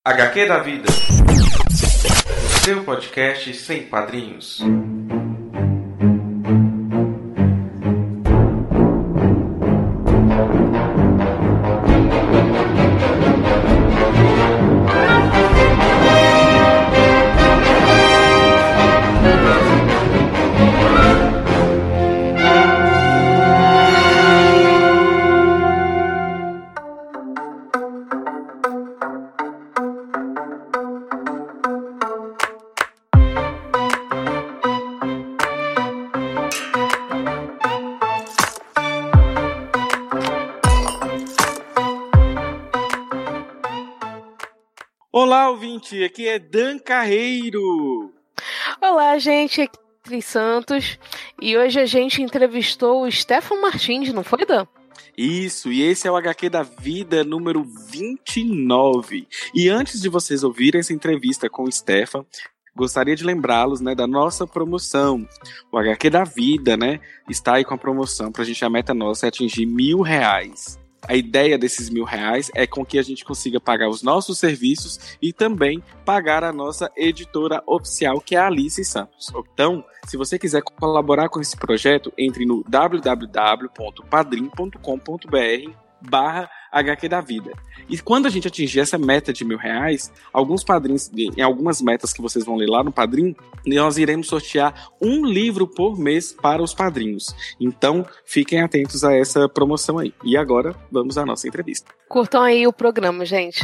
HQ da Vida, seu podcast sem padrinhos. Olá, ouvinte, aqui é Dan Carreiro. Olá, gente, aqui é Cris Santos e hoje a gente entrevistou o Stefan Martins, não foi, Dan? Isso, e esse é o HQ da Vida número 29. E antes de vocês ouvirem essa entrevista com o Stefan, gostaria de lembrá-los, da nossa promoção. O HQ da Vida, está aí com a promoção pra gente, a meta nossa é atingir R$1.000. A ideia desses R$1.000 é com que a gente consiga pagar os nossos serviços e também pagar a nossa editora oficial, que é a Alice Santos. Então, se você quiser colaborar com esse projeto, entre no www.padrim.com.br/HQ da Vida. E quando a gente atingir essa meta de R$1.000, alguns padrinhos, em algumas metas que vocês vão ler lá no Padrim, nós iremos sortear um livro por mês para os padrinhos. Então, fiquem atentos a essa promoção aí. E agora, vamos à nossa entrevista. Curtam aí o programa, gente.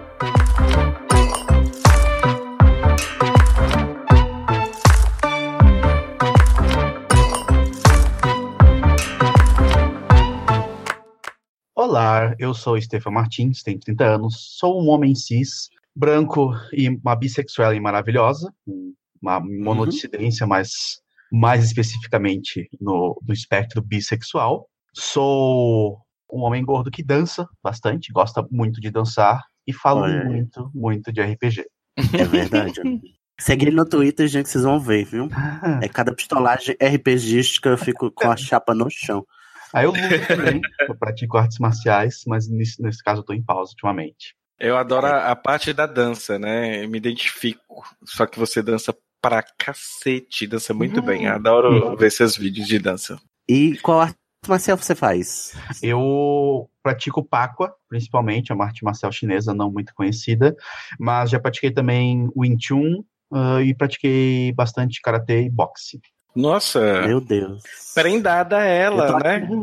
Olá, eu sou Stefan Martins, tenho 30 anos, sou um homem cis, branco e uma bissexual e maravilhosa, uma monodissidência, mas mais especificamente no espectro bissexual. Sou um homem gordo que dança bastante, gosta muito de dançar e falo muito de RPG. É verdade. Segue ele no Twitter, gente, que vocês vão ver, viu? É cada pistolagem RPGística, eu fico com a chapa no chão. Aí eu luto também, eu pratico artes marciais, mas nesse caso eu tô em pausa ultimamente. Eu adoro a parte da dança, Eu me identifico, só que você dança pra cacete, dança muito bem. Adoro ver seus vídeos de dança. E qual arte marcial você faz? Eu pratico Pakwa, principalmente, é uma arte marcial chinesa não muito conhecida, mas já pratiquei também Wing Chun e pratiquei bastante Karatê e boxe. Nossa! Meu Deus! Prendada ela,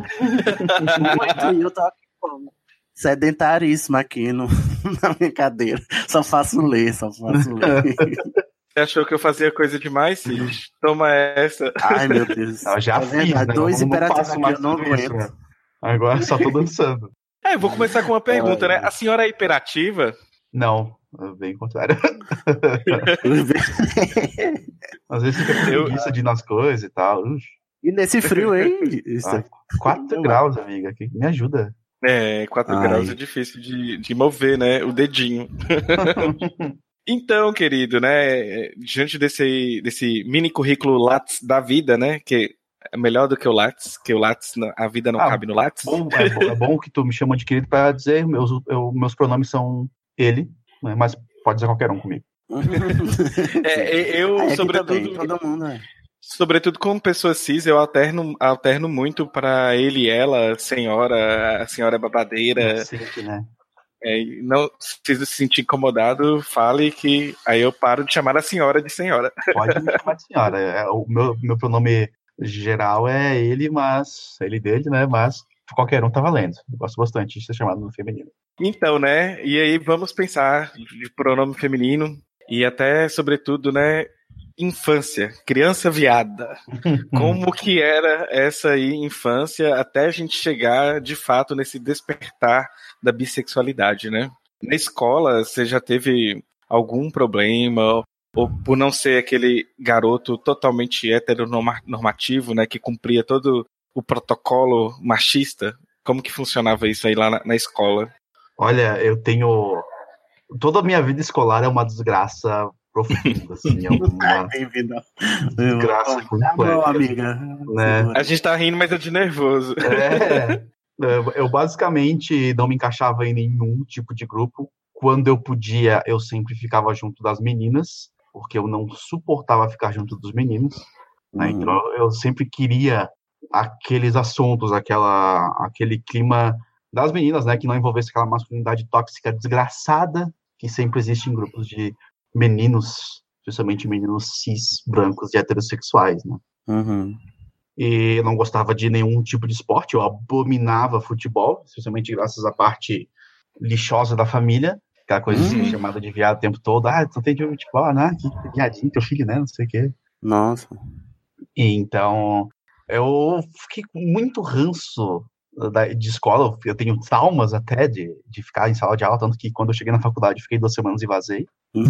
Eu tô aqui como? Sedentaríssima aqui na minha cadeira. Só faço ler. Você achou que eu fazia coisa demais, Cid? Toma essa. Ai, meu Deus. Eu já fiz, Dois imperativos que eu não aguento. Isso, agora só tô dançando. Eu vou começar com uma pergunta, A senhora é hiperativa? Não, bem contrário. Às vezes fica preguiça de ir nas coisas e tal. E nesse frio, hein? 4 graus, amiga, que me ajuda. 4 graus é difícil de mover, o dedinho. Então, querido, diante desse mini currículo Lattes da vida, que é melhor do que o Lattes, a vida não cabe no Lattes. É bom que tu me chama de querido para dizer, meus pronomes são ele, mas pode dizer qualquer um comigo. Sobretudo como pessoa cis, eu alterno muito para ele e ela, a senhora é babadeira. Sempre, não precisa se sentir incomodado, fale que aí eu paro de chamar a senhora de senhora. Pode me chamar de senhora. O meu pronome geral é ele, mas ele dele, mas qualquer um tá valendo. Eu gosto bastante de ser chamado no feminino. Então, e aí vamos pensar de pronome feminino e até, sobretudo, infância, criança viada. Como que era essa aí infância até a gente chegar, de fato, nesse despertar da bissexualidade, Na escola, você já teve algum problema, ou por não ser aquele garoto totalmente heteronormativo, que cumpria todo o protocolo machista? Como que funcionava isso aí lá na escola? Olha, eu tenho... Toda a minha vida escolar é uma desgraça profunda, assim, é uma desgraça completa. Amiga. A gente tá rindo, mas é de nervoso. Eu basicamente não me encaixava em nenhum tipo de grupo. quando eu podia, eu sempre ficava junto das meninas, porque eu não suportava ficar junto dos meninos, né? Então eu sempre queria aqueles assuntos, aquele clima das meninas, né, que não envolvesse aquela masculinidade tóxica desgraçada que sempre existe em grupos de meninos, especialmente meninos cis, brancos e heterossexuais, né? E eu não gostava de nenhum tipo de esporte, eu abominava futebol, especialmente graças à parte lixosa da família, aquela coisa assim, chamada de viado o tempo todo, tu tem de futebol, né, que viadinho, teu filho, né, não sei o quê. Nossa. E então, eu fiquei com muito ranço de escola, eu tenho traumas até de ficar em sala de aula, tanto que quando eu cheguei na faculdade, eu fiquei 2 semanas e vazei.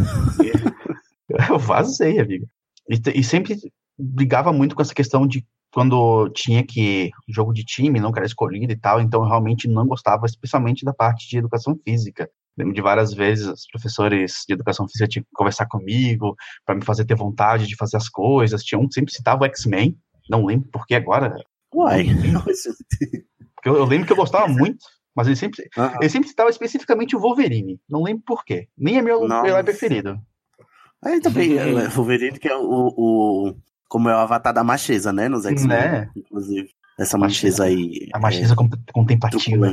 Eu vazei, amigo. E sempre brigava muito com essa questão de quando tinha que jogo de time, não era escolhido e tal, então eu realmente não gostava, especialmente da parte de educação física. Lembro de várias vezes os professores de educação física tinham que conversar comigo para me fazer ter vontade de fazer as coisas. Tinha um que sempre citava o X-Men, não lembro por que agora. Uai. Porque eu lembro que eu gostava muito, mas ele sempre citava especificamente o Wolverine. Não lembro por quê. Nem é meu herói preferido. Aí também, o Wolverine que é o como é o avatar da macheza, né? Nos X-Men, né? Inclusive. Essa macheza aí. A macheza contemplativa.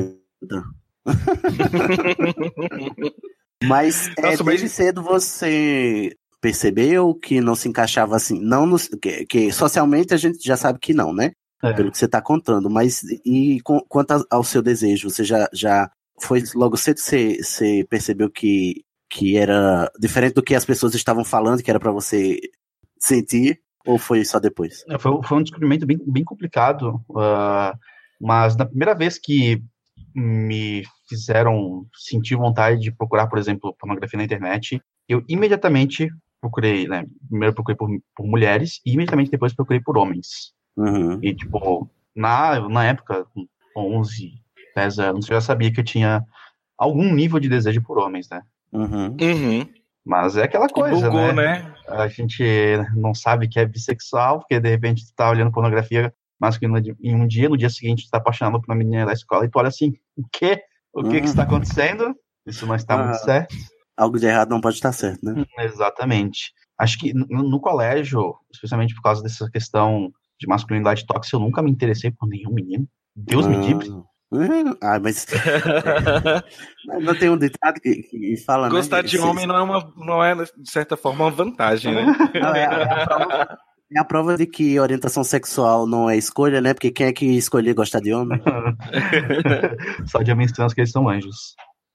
Mas desde cedo você percebeu que não se encaixava assim, não que socialmente a gente já sabe que não, né? Pelo que você está contando, mas e quanto ao seu desejo, você já foi logo cedo, você percebeu que era diferente do que as pessoas estavam falando, que era para você sentir, ou foi só depois? Foi um descobrimento bem complicado, mas na primeira vez que me fizeram sentir vontade de procurar, por exemplo, pornografia na internet, eu imediatamente procurei, né? Primeiro procurei por mulheres e imediatamente depois procurei por homens. E, tipo, na época, com 11, 10 anos, eu já sabia que eu tinha algum nível de desejo por homens, né? Mas é aquela coisa, bugou, né? A gente não sabe que é bissexual, porque de repente tu tá olhando pornografia masculina em um dia, no dia seguinte tu tá apaixonado por uma menina da escola e tu olha assim, o quê? O que está acontecendo? Isso não está muito certo. Algo de errado não pode estar certo, né? Exatamente. Acho que no colégio, especialmente por causa dessa questão de masculinidade tóxica, eu nunca me interessei por nenhum menino. Deus me livre. Mas não tem um ditado que fala, gostar né? de homem não é, de certa forma, uma vantagem, né? É a prova de que orientação sexual não é escolha, né? Porque quem é que escolher gostar de homem? Só de homens trans que eles são anjos.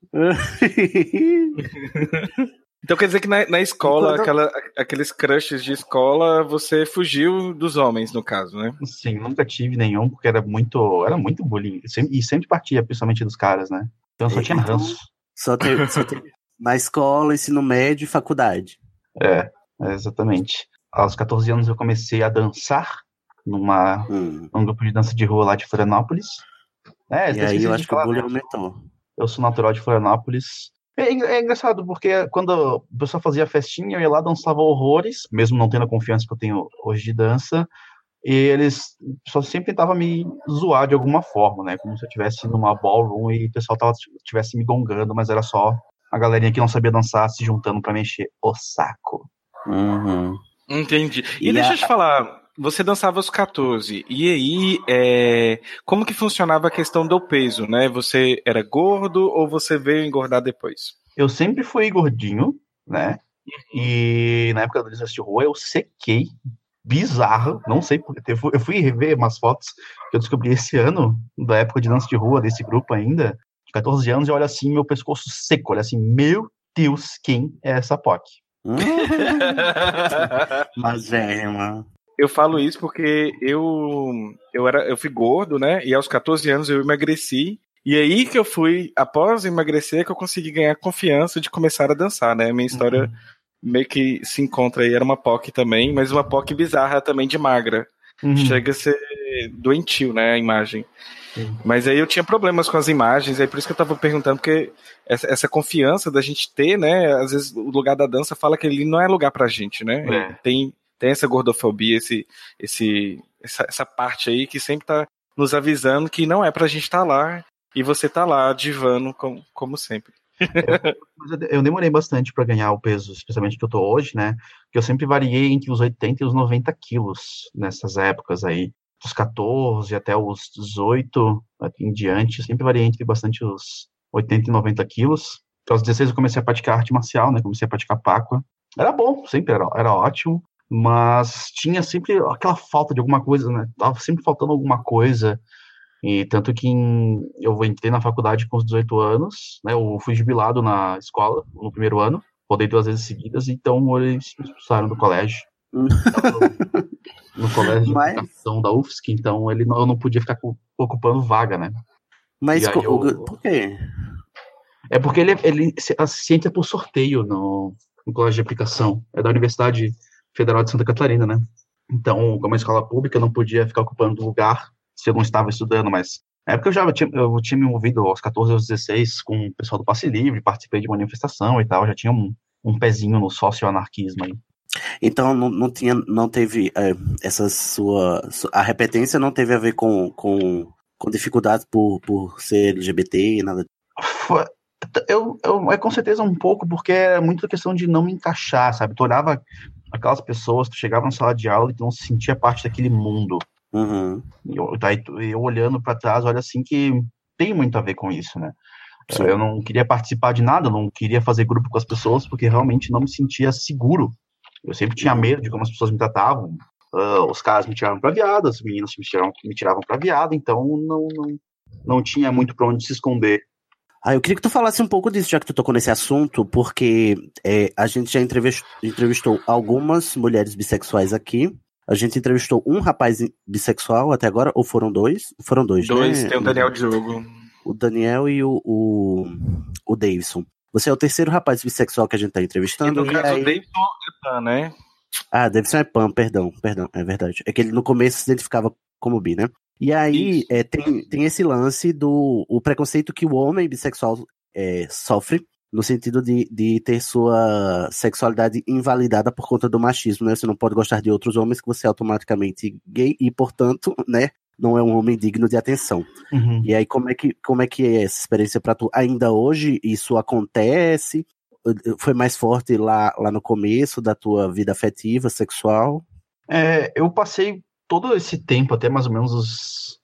Então quer dizer que na escola, aqueles crushes de escola, você fugiu dos homens, no caso, né? Sim, nunca tive nenhum, porque era muito bullying. E sempre partia, principalmente dos caras, né? Então só tinha ranço. Só tem na escola, ensino médio e faculdade. Exatamente. Aos 14 anos eu comecei a dançar num grupo de dança de rua lá de Florianópolis. E aí eu acho que o bullying aumentou. Eu sou natural de Florianópolis. É engraçado, porque quando o pessoal fazia festinha, eu ia lá, dançava horrores, mesmo não tendo a confiança que eu tenho hoje de dança, e eles só sempre tentavam me zoar de alguma forma, né? Como se eu estivesse numa ballroom e o pessoal estivesse me gongando, mas era só a galerinha que não sabia dançar se juntando pra mexer o saco. Entendi. E deixa eu te falar, você dançava aos 14, e aí, como que funcionava a questão do peso, né? Você era gordo ou você veio engordar depois? Eu sempre fui gordinho, né? E na época do dança de rua eu sequei, bizarro, não sei porque. Eu fui rever umas fotos que eu descobri esse ano, da época de dança de rua, desse grupo ainda, de 14 anos, e olha assim, meu pescoço seco, olha assim, meu Deus, quem é essa POC? Mas mano. Eu falo isso porque eu fui gordo, né? E aos 14 anos eu emagreci. E aí que eu fui, após emagrecer, que eu consegui ganhar confiança de começar a dançar, né? Minha história meio que se encontra aí, era uma POC também, mas uma POC bizarra também de magra. Chega a ser doentio, né? A imagem. Mas aí eu tinha problemas com as imagens, aí por isso que eu tava perguntando, porque essa confiança da gente ter, né? Às vezes o lugar da dança fala que ele não é lugar pra gente, né? Tem essa gordofobia, essa parte aí que sempre tá nos avisando que não é pra gente estar lá, e você tá lá divando como sempre. Eu demorei bastante para ganhar o peso, especialmente que eu tô hoje, né? Que eu sempre variei entre os 80 e os 90 quilos nessas épocas aí. Dos 14 até os 18 aqui em diante, eu sempre variei entre bastante os 80 e 90 quilos. Aos 16 eu comecei a praticar arte marcial, né? Comecei a praticar Pacua. Era bom, sempre era ótimo, mas tinha sempre aquela falta de alguma coisa, né? Tava sempre faltando alguma coisa. E tanto que eu entrei na faculdade com os 18 anos, né? Eu fui jubilado na escola no primeiro ano, rodei 2 vezes seguidas, então eles me expulsaram do colégio. No colégio de aplicação da UFSC, então eu não podia ficar ocupando vaga, né? Mas por quê? É porque ele se entra por sorteio no colégio de aplicação. É da Universidade Federal de Santa Catarina, né? Então, como é uma escola pública, eu não podia ficar ocupando lugar se eu não estava estudando, mas na época eu tinha me envolvido aos 14 aos 16 com o pessoal do Passe Livre, participei de manifestação e tal, já tinha um pezinho no sócio-anarquismo aí. Então não teve essa a repetência não teve a ver com dificuldades por ser LGBT e nada. Com certeza um pouco, porque é muito questão de não me encaixar, sabe? Tu olhava aquelas pessoas, tu chegava na sala de aula e tu não se sentia parte daquele mundo. Uhum. E eu olhando para trás, olha assim que tem muito a ver com isso, né? Sim. Eu não queria participar de nada, não queria fazer grupo com as pessoas, porque realmente não me sentia seguro. Eu sempre tinha medo de como as pessoas me tratavam. Os caras me tiravam pra viada, as meninas me tiravam pra viada, então não tinha muito pra onde se esconder. Eu queria que tu falasse um pouco disso, já que tu tocou nesse assunto, porque a gente já entrevistou algumas mulheres bissexuais aqui. A gente entrevistou um rapaz bissexual até agora, ou foram dois? Foram dois, né? Tem o Daniel Diogo. O Daniel e o Davidson. Você é o terceiro rapaz bissexual que a gente tá entrevistando. E no caso, o Davidson é pan, né? Davidson é pan, perdão, é verdade. É que ele no começo se identificava como bi, né? E aí tem esse lance do preconceito que o homem bissexual sofre, no sentido de ter sua sexualidade invalidada por conta do machismo, né? Você não pode gostar de outros homens, que você é automaticamente gay e, portanto, né, não é um homem digno de atenção. Uhum. E aí, como é que é essa experiência pra tu? Ainda hoje isso acontece? Foi mais forte lá no começo da tua vida afetiva, sexual? Eu passei todo esse tempo, até mais ou menos os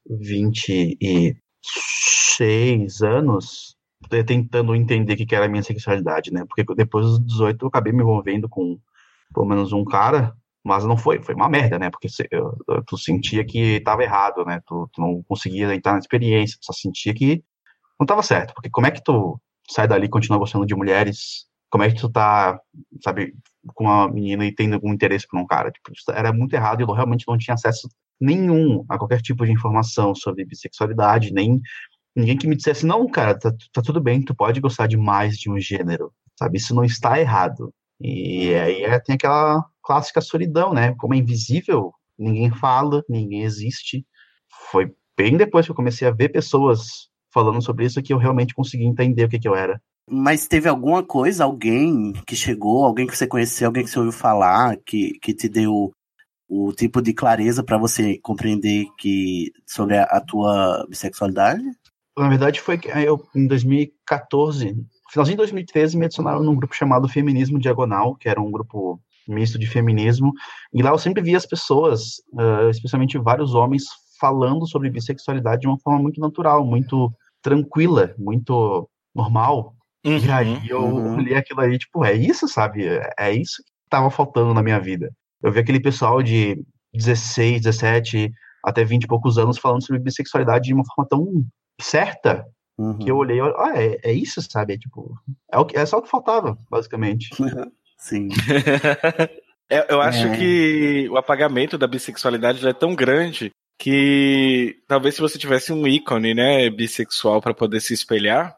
26 anos, tentando entender o que era a minha sexualidade, né? Porque depois dos 18 eu acabei me envolvendo com pelo menos um cara, mas não foi uma merda, né? Porque tu sentia que estava errado, né? Tu não conseguia entrar na experiência, tu só sentia que não estava certo. Porque como é que tu sai dali e continua gostando de mulheres? Como é que tu tá, sabe, com uma menina e tendo algum interesse por um cara? Tipo, isso era muito errado e eu realmente não tinha acesso nenhum a qualquer tipo de informação sobre bissexualidade, nem ninguém que me dissesse, não, cara, tá tudo bem, tu pode gostar de mais de um gênero, sabe? Isso não está errado. E aí tem aquela clássica solidão, né? Como é invisível, ninguém fala, ninguém existe. Foi bem depois que eu comecei a ver pessoas falando sobre isso que eu realmente consegui entender o que eu era. Mas teve alguma coisa, alguém que chegou, alguém que você conheceu, alguém que você ouviu falar, que te deu o tipo de clareza para você compreender sobre a tua bissexualidade? Na verdade, foi que eu, em 2014, finalzinho de 2013, me adicionaram num grupo chamado Feminismo Diagonal, que era um grupo misto de feminismo, e lá eu sempre via as pessoas, especialmente vários homens, falando sobre bissexualidade de uma forma muito natural, muito tranquila, muito normal. Uhum, e aí eu li aquilo aí, tipo, é isso, sabe? É isso que tava faltando na minha vida. Eu vi aquele pessoal de 16, 17, até 20 e poucos anos falando sobre bissexualidade de uma forma tão certa, que eu olhei, é isso, sabe? É só o que faltava, basicamente. Sim. Eu acho que o apagamento da bissexualidade já é tão grande que talvez se você tivesse um ícone, né, bissexual para poder se espelhar,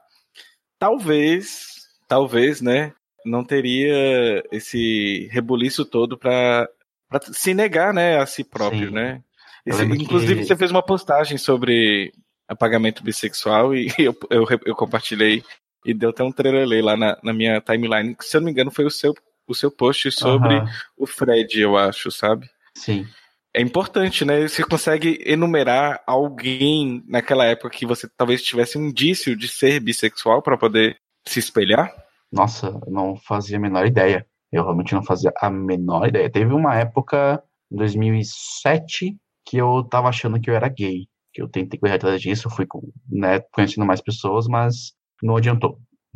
talvez, né, não teria esse rebuliço todo para se negar, né, a si próprio, sim, né? Inclusive, você fez uma postagem sobre apagamento bissexual e eu compartilhei e deu até um trelelê lá na minha timeline. Se eu não me engano, foi o seu post sobre o Fred, eu acho, sabe? Sim. É importante, né? Você consegue enumerar alguém naquela época que você talvez tivesse um indício de ser bissexual para poder se espelhar? Nossa, eu não fazia a menor ideia. Eu realmente não fazia a menor ideia. Teve uma época, em 2007, que eu tava achando que eu era gay. Que eu tentei correr atrás disso, fui conhecendo mais pessoas, mas não adiantou.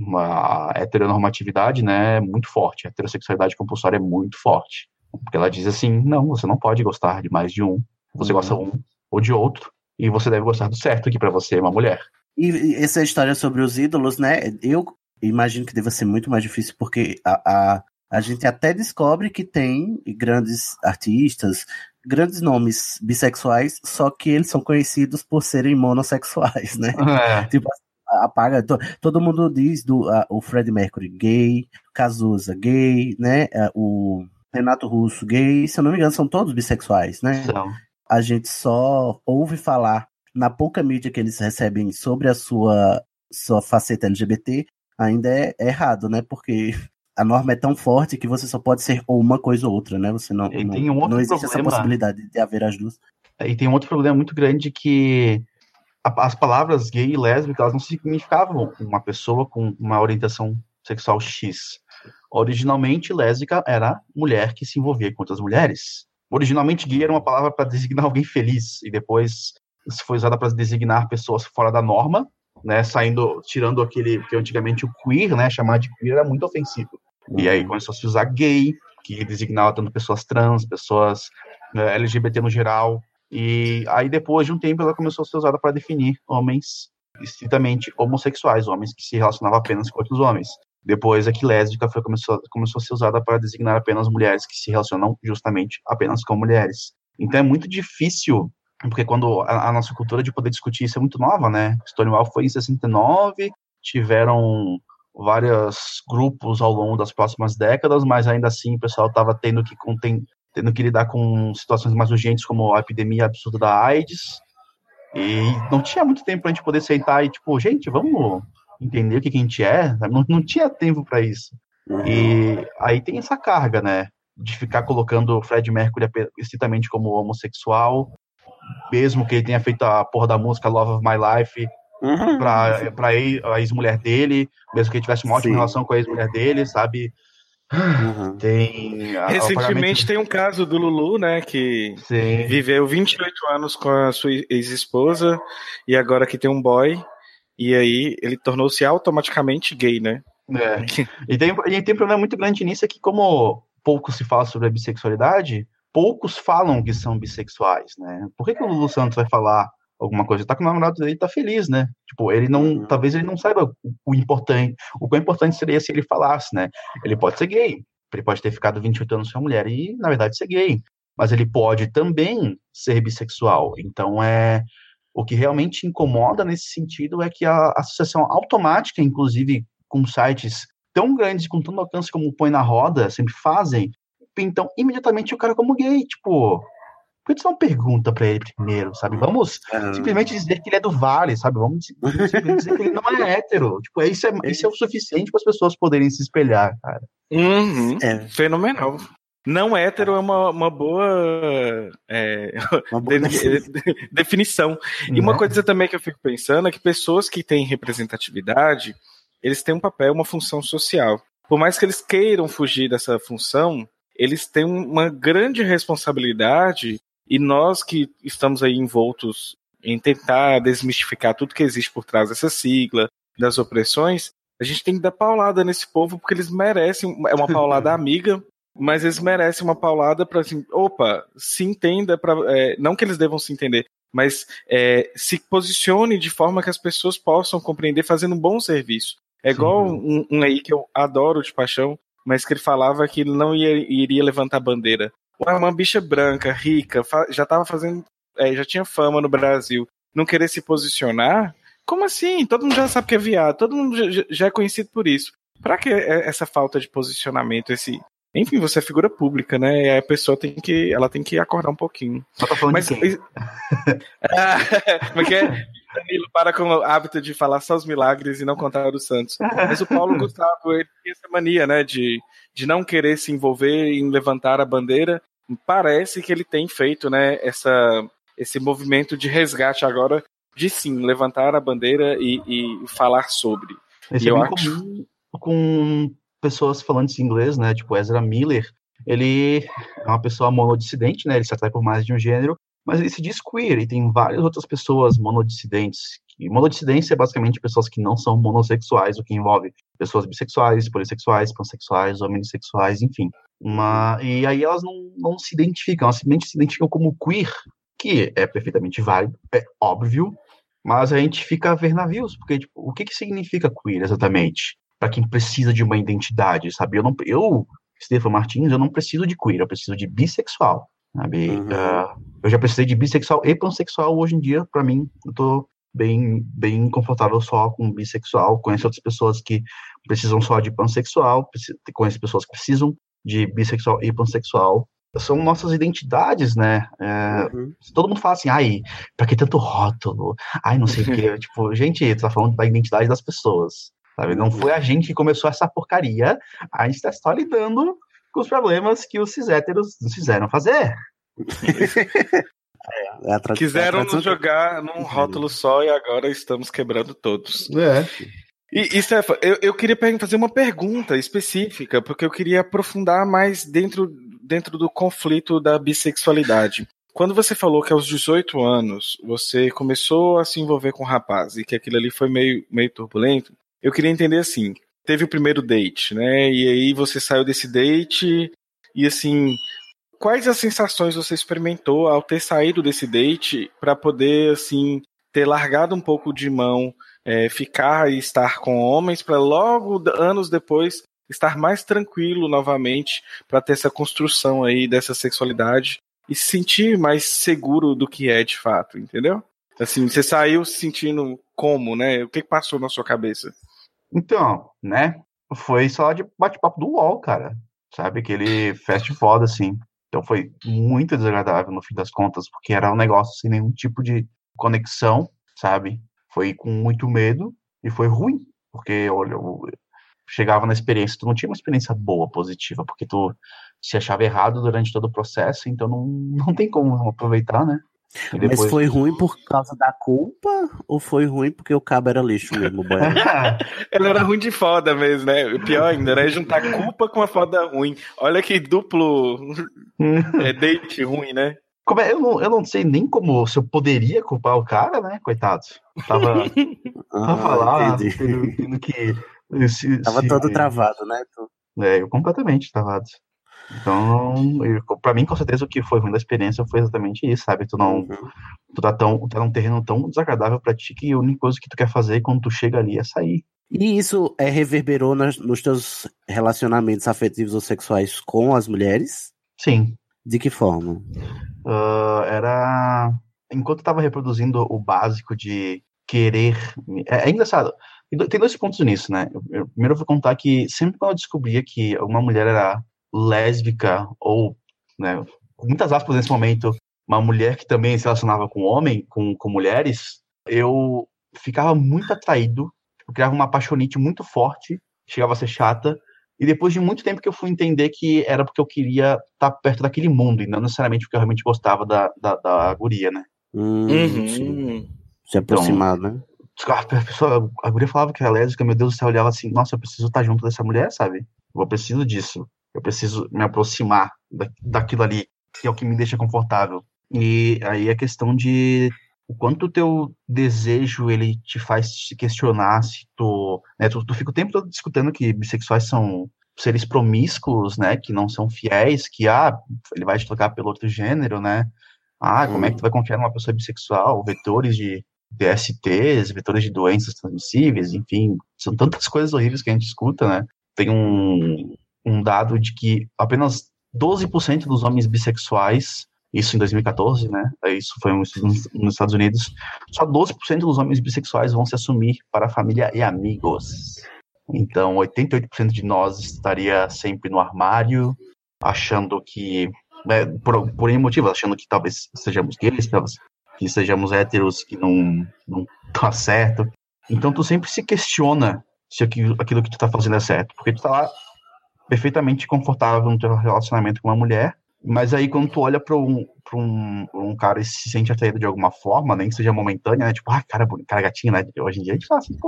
A heteronormatividade, né, é muito forte. A heterossexualidade compulsória é muito forte. Porque ela diz assim, não, você não pode gostar de mais de um. Você gosta um ou de outro. E você deve gostar do certo, que pra você é uma mulher. E essa história sobre os ídolos, né? Eu imagino que deva ser muito mais difícil, porque a gente até descobre que tem grandes artistas, grandes nomes bissexuais, só que eles são conhecidos por serem monossexuais, né? Tipo, apaga. Todo mundo diz o Freddie Mercury gay, Cazuza gay, né? O Renato Russo gay, se eu não me engano, são todos bissexuais, né? São. A gente só ouve falar na pouca mídia que eles recebem sobre a sua faceta LGBT, ainda é errado, né? Porque a norma é tão forte que você só pode ser ou uma coisa ou outra, né? Você não existe essa possibilidade de haver as duas. E tem um outro problema muito grande que as palavras gay e lésbica, elas não significavam uma pessoa com uma orientação sexual X. Originalmente, lésbica era mulher que se envolvia com outras mulheres. Originalmente, gay era uma palavra para designar alguém feliz, e depois foi usada para designar pessoas fora da norma, né, tirando aquele que antigamente o queer, né, chamar de queer era muito ofensivo. E aí começou a se usar gay, que designava tanto pessoas trans, pessoas LGBT no geral. E aí depois de um tempo ela começou a ser usada para definir homens estritamente homossexuais, homens que se relacionavam apenas com outros homens. Depois que lésbica começou a ser usada para designar apenas mulheres que se relacionam justamente apenas com mulheres. Então é muito difícil, porque quando a nossa cultura de poder discutir isso é muito nova, né? Stonewall foi em 69, tiveram vários grupos ao longo das próximas décadas, mas ainda assim o pessoal estava tendo que lidar com situações mais urgentes, como a epidemia absurda da AIDS, e não tinha muito tempo para a gente poder sentar e, tipo, gente, vamos entender o que a gente é, não tinha tempo para isso. E aí tem essa carga, né, de ficar colocando o Freddie Mercury estritamente como homossexual, mesmo que ele tenha feito a porra da música Love of My Life pra a ex-mulher dele, mesmo que ele tivesse uma ótima relação com a ex-mulher dele, sabe? Recentemente tem um caso do Lulu, né, que viveu 28 anos com a sua ex-esposa e agora que tem um boy, e aí ele tornou-se automaticamente gay, né? E tem um problema muito grande nisso, é que como pouco se fala sobre a bissexualidade, poucos falam que são bissexuais, né? Por que o Lulu Santos vai falar alguma coisa? Tá com o namorado dele, tá feliz, né? Tipo, ele não, talvez ele não saiba o importante. O quão importante seria se ele falasse, né? Ele pode ser gay, ele pode ter ficado 28 anos com a mulher e, na verdade, ser gay. Mas ele pode também ser bissexual. Então, o que realmente incomoda nesse sentido é que a associação automática, inclusive com sites tão grandes, com tanto alcance como o Põe na Roda, sempre fazem, então imediatamente o cara como gay, tipo, por que você não pergunta pra ele primeiro, sabe? Vamos simplesmente dizer que ele é do Vale, sabe? Vamos simplesmente dizer que ele não é hétero. Tipo, isso é o suficiente para as pessoas poderem se espelhar, cara. Fenomenal. Não hétero é uma boa, definição. E uma coisa também que eu fico pensando é que pessoas que têm representatividade, eles têm um papel, uma função social. Por mais que eles queiram fugir dessa função, eles têm uma grande responsabilidade, e nós que estamos aí envoltos em tentar desmistificar tudo que existe por trás dessa sigla, das opressões, a gente tem que dar paulada nesse povo, porque eles merecem, é uma paulada amiga, mas eles merecem uma paulada para assim, se entenda, não que eles devam se entender, mas se posicione de forma que as pessoas possam compreender, fazendo um bom serviço. É igual um aí que eu adoro de paixão, mas que ele falava que ele não iria levantar bandeira. Uma bicha branca, rica, já estava fazendo, já tinha fama no Brasil, não querer se posicionar? Como assim? Todo mundo já sabe que é viado, todo mundo já é conhecido por isso. Pra que essa falta de posicionamento, Enfim, você é figura pública, né? E a pessoa tem que acordar um pouquinho. Só tá falando de quem? Porque Danilo para com o hábito de falar só os milagres e não contar os santos. Mas o Paulo Gustavo, ele tem essa mania, né? De não querer se envolver em levantar a bandeira. Parece que ele tem feito, né? Esse movimento de resgate agora de sim, levantar a bandeira e falar sobre. Isso é bem comum com pessoas falantes inglês, né? Tipo, Ezra Miller, ele é uma pessoa monodissidente, né? Ele se atrai por mais de um gênero, mas ele se diz queer, e tem várias outras pessoas monodissidentes. E monodissidência é basicamente pessoas que não são monossexuais, o que envolve pessoas bissexuais, polissexuais, pansexuais, homossexuais, enfim. E aí elas não se identificam, elas simplesmente se identificam como queer, que é perfeitamente válido, é óbvio, mas a gente fica a ver navios, porque tipo, o que significa queer exatamente? Para quem precisa de uma identidade, sabe? Eu, Stefan Martins, eu não preciso de queer, eu preciso de bissexual, sabe? Eu já precisei de bissexual e pansexual, hoje em dia, para mim, eu tô bem confortável só com bissexual, conheço outras pessoas que precisam só de pansexual, conheço pessoas que precisam de bissexual e pansexual. São nossas identidades, né? Todo mundo fala assim, ai, pra que tanto rótulo? Ai, não sei o quê. Tipo, gente, tu tá falando da identidade das pessoas, sabe? Não foi a gente que começou essa porcaria, a gente tá só lidando com os problemas que os cis héteros nos fizeram fazer. Quiseram nos jogar num rótulo só e agora estamos quebrando todos. E Stefan, eu queria fazer uma pergunta específica, porque eu queria aprofundar mais dentro do conflito da bissexualidade. Quando você falou que aos 18 anos você começou a se envolver com um rapaz e que aquilo ali foi meio turbulento, eu queria entender assim, teve o primeiro date, né? E aí você saiu desse date e assim, quais as sensações você experimentou ao ter saído desse date para poder assim ter largado um pouco de mão, ficar e estar com homens para logo anos depois estar mais tranquilo novamente para ter essa construção aí dessa sexualidade e se sentir mais seguro do que é de fato, entendeu? Assim, você saiu se sentindo como, né? O que passou na sua cabeça? Então, né? Foi só de bate-papo do UOL, cara. Sabe? Aquele fast foda, assim. Então foi muito desagradável no fim das contas, porque era um negócio sem nenhum tipo de conexão, sabe? Foi com muito medo e foi ruim, porque olha, eu chegava na experiência, tu não tinha uma experiência boa, positiva, porque tu se achava errado durante todo o processo, então não tem como aproveitar, né? Depois... Mas foi ruim por causa da culpa ou foi ruim porque o cabo era lixo mesmo? Ele era ruim de foda mesmo, né? O pior ainda, né? Juntar culpa com a foda ruim. Olha que duplo date ruim, né? Eu não sei nem como, se eu poderia culpar o cara, né? Coitado. Tava lá, tendo que... Tava todo travado, né? Eu completamente travado. Então, pra mim, com certeza, o que foi ruim da experiência foi exatamente isso, sabe? Tu tá num terreno tão desagradável pra ti que a única coisa que tu quer fazer quando tu chega ali é sair. E isso reverberou nos teus relacionamentos afetivos ou sexuais com as mulheres? Sim. De que forma? Enquanto eu tava reproduzindo o básico de querer... É engraçado. Tem dois pontos nisso, né? Primeiro eu vou contar que sempre quando eu descobria que uma mulher era lésbica ou, né, com muitas aspas nesse momento, uma mulher que também se relacionava com homem, com mulheres, eu ficava muito atraído, eu criava uma apaixonite muito forte, chegava a ser chata, e depois de muito tempo que eu fui entender que era porque eu queria estar perto daquele mundo, e não necessariamente porque eu realmente gostava da guria, né? Se aproximar, né? A guria falava que era lésbica, meu Deus do céu, eu olhava assim, nossa, eu preciso estar junto dessa mulher, sabe? Eu preciso disso. Eu preciso me aproximar daquilo ali, que é o que me deixa confortável. E aí a questão de o quanto o teu desejo, ele te faz se questionar se tu... Né, tu fica o tempo todo discutindo que bissexuais são seres promíscuos, né, que não são fiéis, que, ele vai te trocar pelo outro gênero, né? Como é que tu vai confiar numa pessoa bissexual? Vetores de DSTs, vetores de doenças transmissíveis, enfim, são tantas coisas horríveis que a gente escuta, né? Tem um dado de que apenas 12% dos homens bissexuais, isso em 2014, né? Isso foi um estudo nos Estados Unidos, só 12% dos homens bissexuais vão se assumir para a família e amigos. Então, 88% de nós estaria sempre no armário, achando que, por N motivo, achando que talvez sejamos gays, que sejamos héteros, que não tá certo. Então, tu sempre se questiona se aquilo que tu tá fazendo é certo, porque tu tá lá perfeitamente confortável no teu relacionamento com uma mulher, mas aí quando tu olha pra um cara e se sente atraído de alguma forma, nem que seja momentânea, né, tipo, cara gatinho, né, hoje em dia a gente fala assim, pô,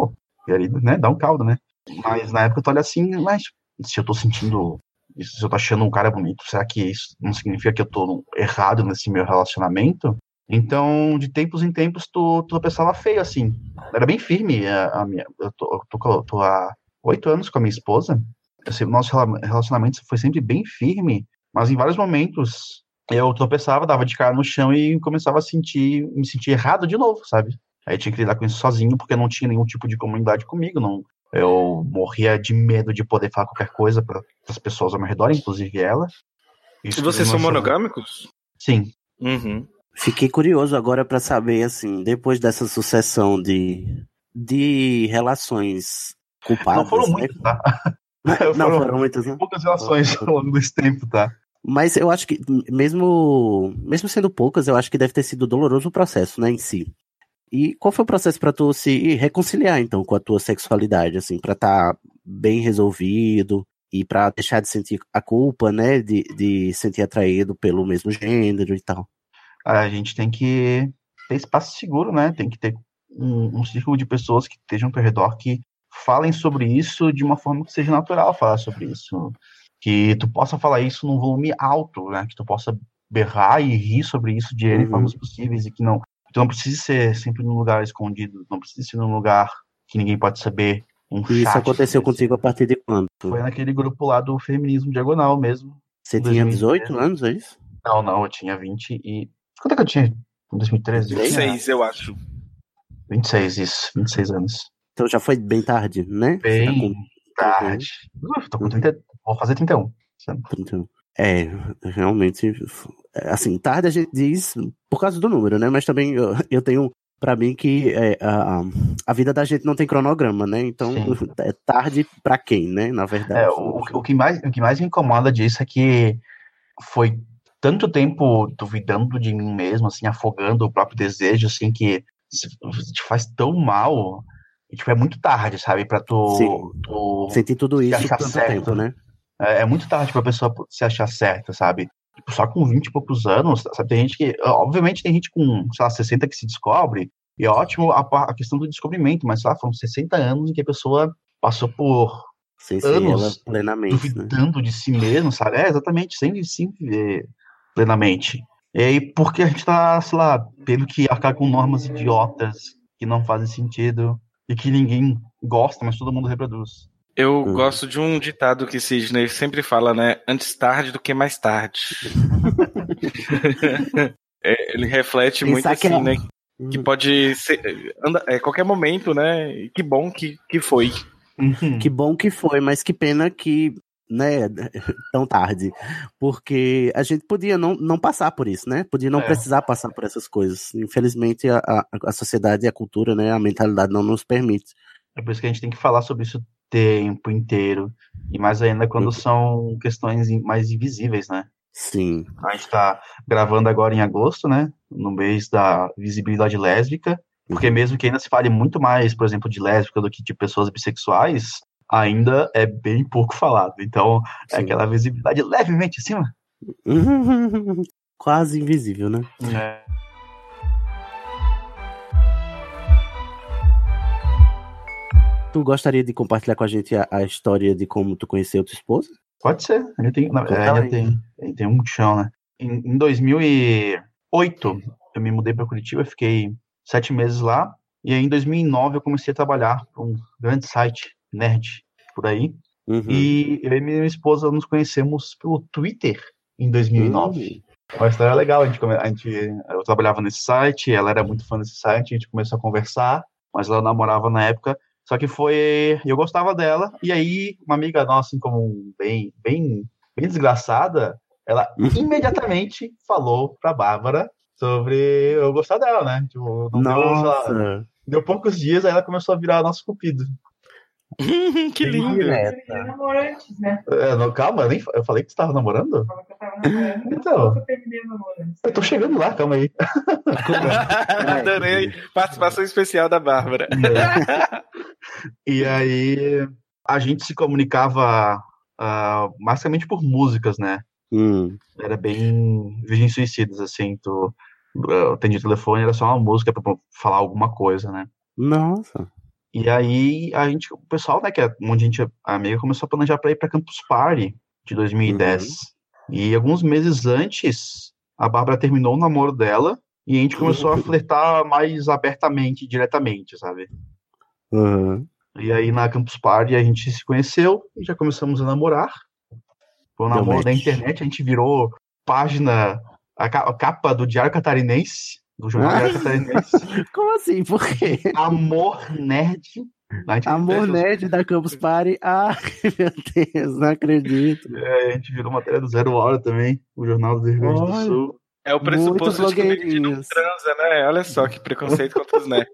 E ali, né, dá um caldo, né? Mas na época tu olha assim, mas se eu tô sentindo, se eu tô achando um cara bonito, será que isso não significa que eu tô errado nesse meu relacionamento? Então, de tempos em tempos, tu pensava feio, assim. Era bem firme a minha. Eu tô há 8 anos com a minha esposa. Nosso relacionamento foi sempre bem firme, mas em vários momentos eu tropeçava, dava de cara no chão e começava a me sentir errado de novo, sabe? Aí eu tinha que lidar com isso sozinho, porque não tinha nenhum tipo de comunidade comigo, não. Eu morria de medo de poder falar qualquer coisa para as pessoas ao meu redor, inclusive ela. E vocês são monogâmicos? Sim. Uhum. Fiquei curioso agora para saber, assim, depois dessa sucessão de relações culpadas... Não foram muitas, tá? Não foram muitas, né? Poucas relações ao longo desse tempo, tá? Mas eu acho que, mesmo sendo poucas, eu acho que deve ter sido doloroso o processo, né, em si. E qual foi o processo para tu se reconciliar, então, com a tua sexualidade, assim, para estar bem resolvido e para deixar de sentir a culpa, né, de sentir atraído pelo mesmo gênero e tal? A gente tem que ter espaço seguro, né? Tem que ter um círculo de pessoas que estejam ao teu redor que falem sobre isso de uma forma que seja natural falar sobre isso. Que tu possa falar isso num volume alto, né? Que tu possa berrar e rir sobre isso de N formas possíveis e que tu não precise ser sempre num lugar escondido, não precisa ser num lugar que ninguém pode saber. E isso aconteceu contigo a partir de quando? Foi naquele grupo lá do Feminismo Diagonal mesmo. Você tinha 18 anos, é isso? Não, eu tinha 20 e... Quanto é que eu tinha em 2013? 26, eu acho. 26, isso. 26 anos. Então já foi bem tarde, né? Bem tarde. Tô com 30, vou fazer 31. 31. Realmente, assim, tarde a gente diz por causa do número, né? Mas também eu tenho pra mim que a vida da gente não tem cronograma, né? Então é tarde pra quem, né? Na verdade. O que mais me incomoda disso é que foi tanto tempo duvidando de mim mesmo, assim, afogando o próprio desejo, assim, que te faz tão mal. E, tipo, é muito tarde, sabe? Pra tu sentir tudo isso por tanto certo. tempo, né? É muito tarde pra pessoa se achar certa, sabe? Tipo, só com 20 e poucos anos, sabe? Tem gente que... Obviamente tem gente com, sei lá, 60 que se descobre, e é ótimo a questão do descobrimento, mas, sei lá, foram 60 anos em que a pessoa passou por anos plenamente, duvidando, né, de si mesmo, sabe? Exatamente, sem viver plenamente. E aí, porque a gente tá, sei lá, tendo que arcar com normas idiotas que não fazem sentido e que ninguém gosta, mas todo mundo reproduz. Eu gosto de um ditado que Sidney sempre fala, né? Antes tarde do que mais tarde. Ele reflete muito assim, né? Que pode ser qualquer momento, né? E que bom que foi. Que bom que foi, mas que pena que, né, tão tarde. Porque a gente podia não passar por isso, né? Podia não precisar passar por essas coisas. Infelizmente, a sociedade e a cultura, né, a mentalidade não nos permite. É por isso que a gente tem que falar sobre isso o tempo inteiro. E mais ainda quando são questões mais invisíveis, né? Sim. A gente tá gravando agora em agosto, né? No mês da visibilidade lésbica. Porque mesmo que ainda se fale muito mais, por exemplo, de lésbica do que de pessoas bissexuais, ainda é bem pouco falado. Então, é aquela visibilidade levemente acima. Quase invisível, né? Tu gostaria de compartilhar com a gente a história de como tu conheceu tua esposa? Pode ser. Ainda tem um chão, né? Em 2008, eu me mudei para Curitiba, fiquei 7 meses lá. E aí, em 2009, eu comecei a trabalhar para um grande site, nerd, por aí. E eu e minha esposa nos conhecemos pelo Twitter em 2009. Uma história legal. Eu trabalhava nesse site, ela era muito fã desse site, a gente começou a conversar, mas ela namorava na época. Só que eu gostava dela, e aí uma amiga nossa, assim, como bem desgraçada, ela imediatamente falou pra Bárbara sobre eu gostar dela, né? Tipo, deu poucos dias, aí ela começou a virar nosso cupido. Que lindo! Namorantes, né? Calma, eu falei que você estava namorando? Então, eu tô chegando lá, calma aí. Adorei. Participação especial da Bárbara. E aí, a gente se comunicava basicamente por músicas, né? Era bem Virgens Suicidas, assim. Eu atendi o telefone, era só uma música pra falar alguma coisa, né? Nossa. E aí, o pessoal, né, que é onde a gente é amigo, começou a planejar para ir para Campus Party de 2010. E alguns meses antes, a Bárbara terminou o namoro dela e a gente começou a flertar mais abertamente, diretamente, sabe? E aí, na Campus Party, a gente se conheceu e já começamos a namorar. Foi um namoro da internet, a gente virou página, a capa do Diário Catarinense, do jornal Diário Catarinense. Como assim? Por quê? Amor Nerd. Amor Nerd da Campus Party. Ah, meu Deus, não acredito. A gente virou matéria do Zero Hora também, o jornal do Rio Grande do Sul. É o pressuposto de que o nerd não transa, né? Olha só que preconceito contra os nerds.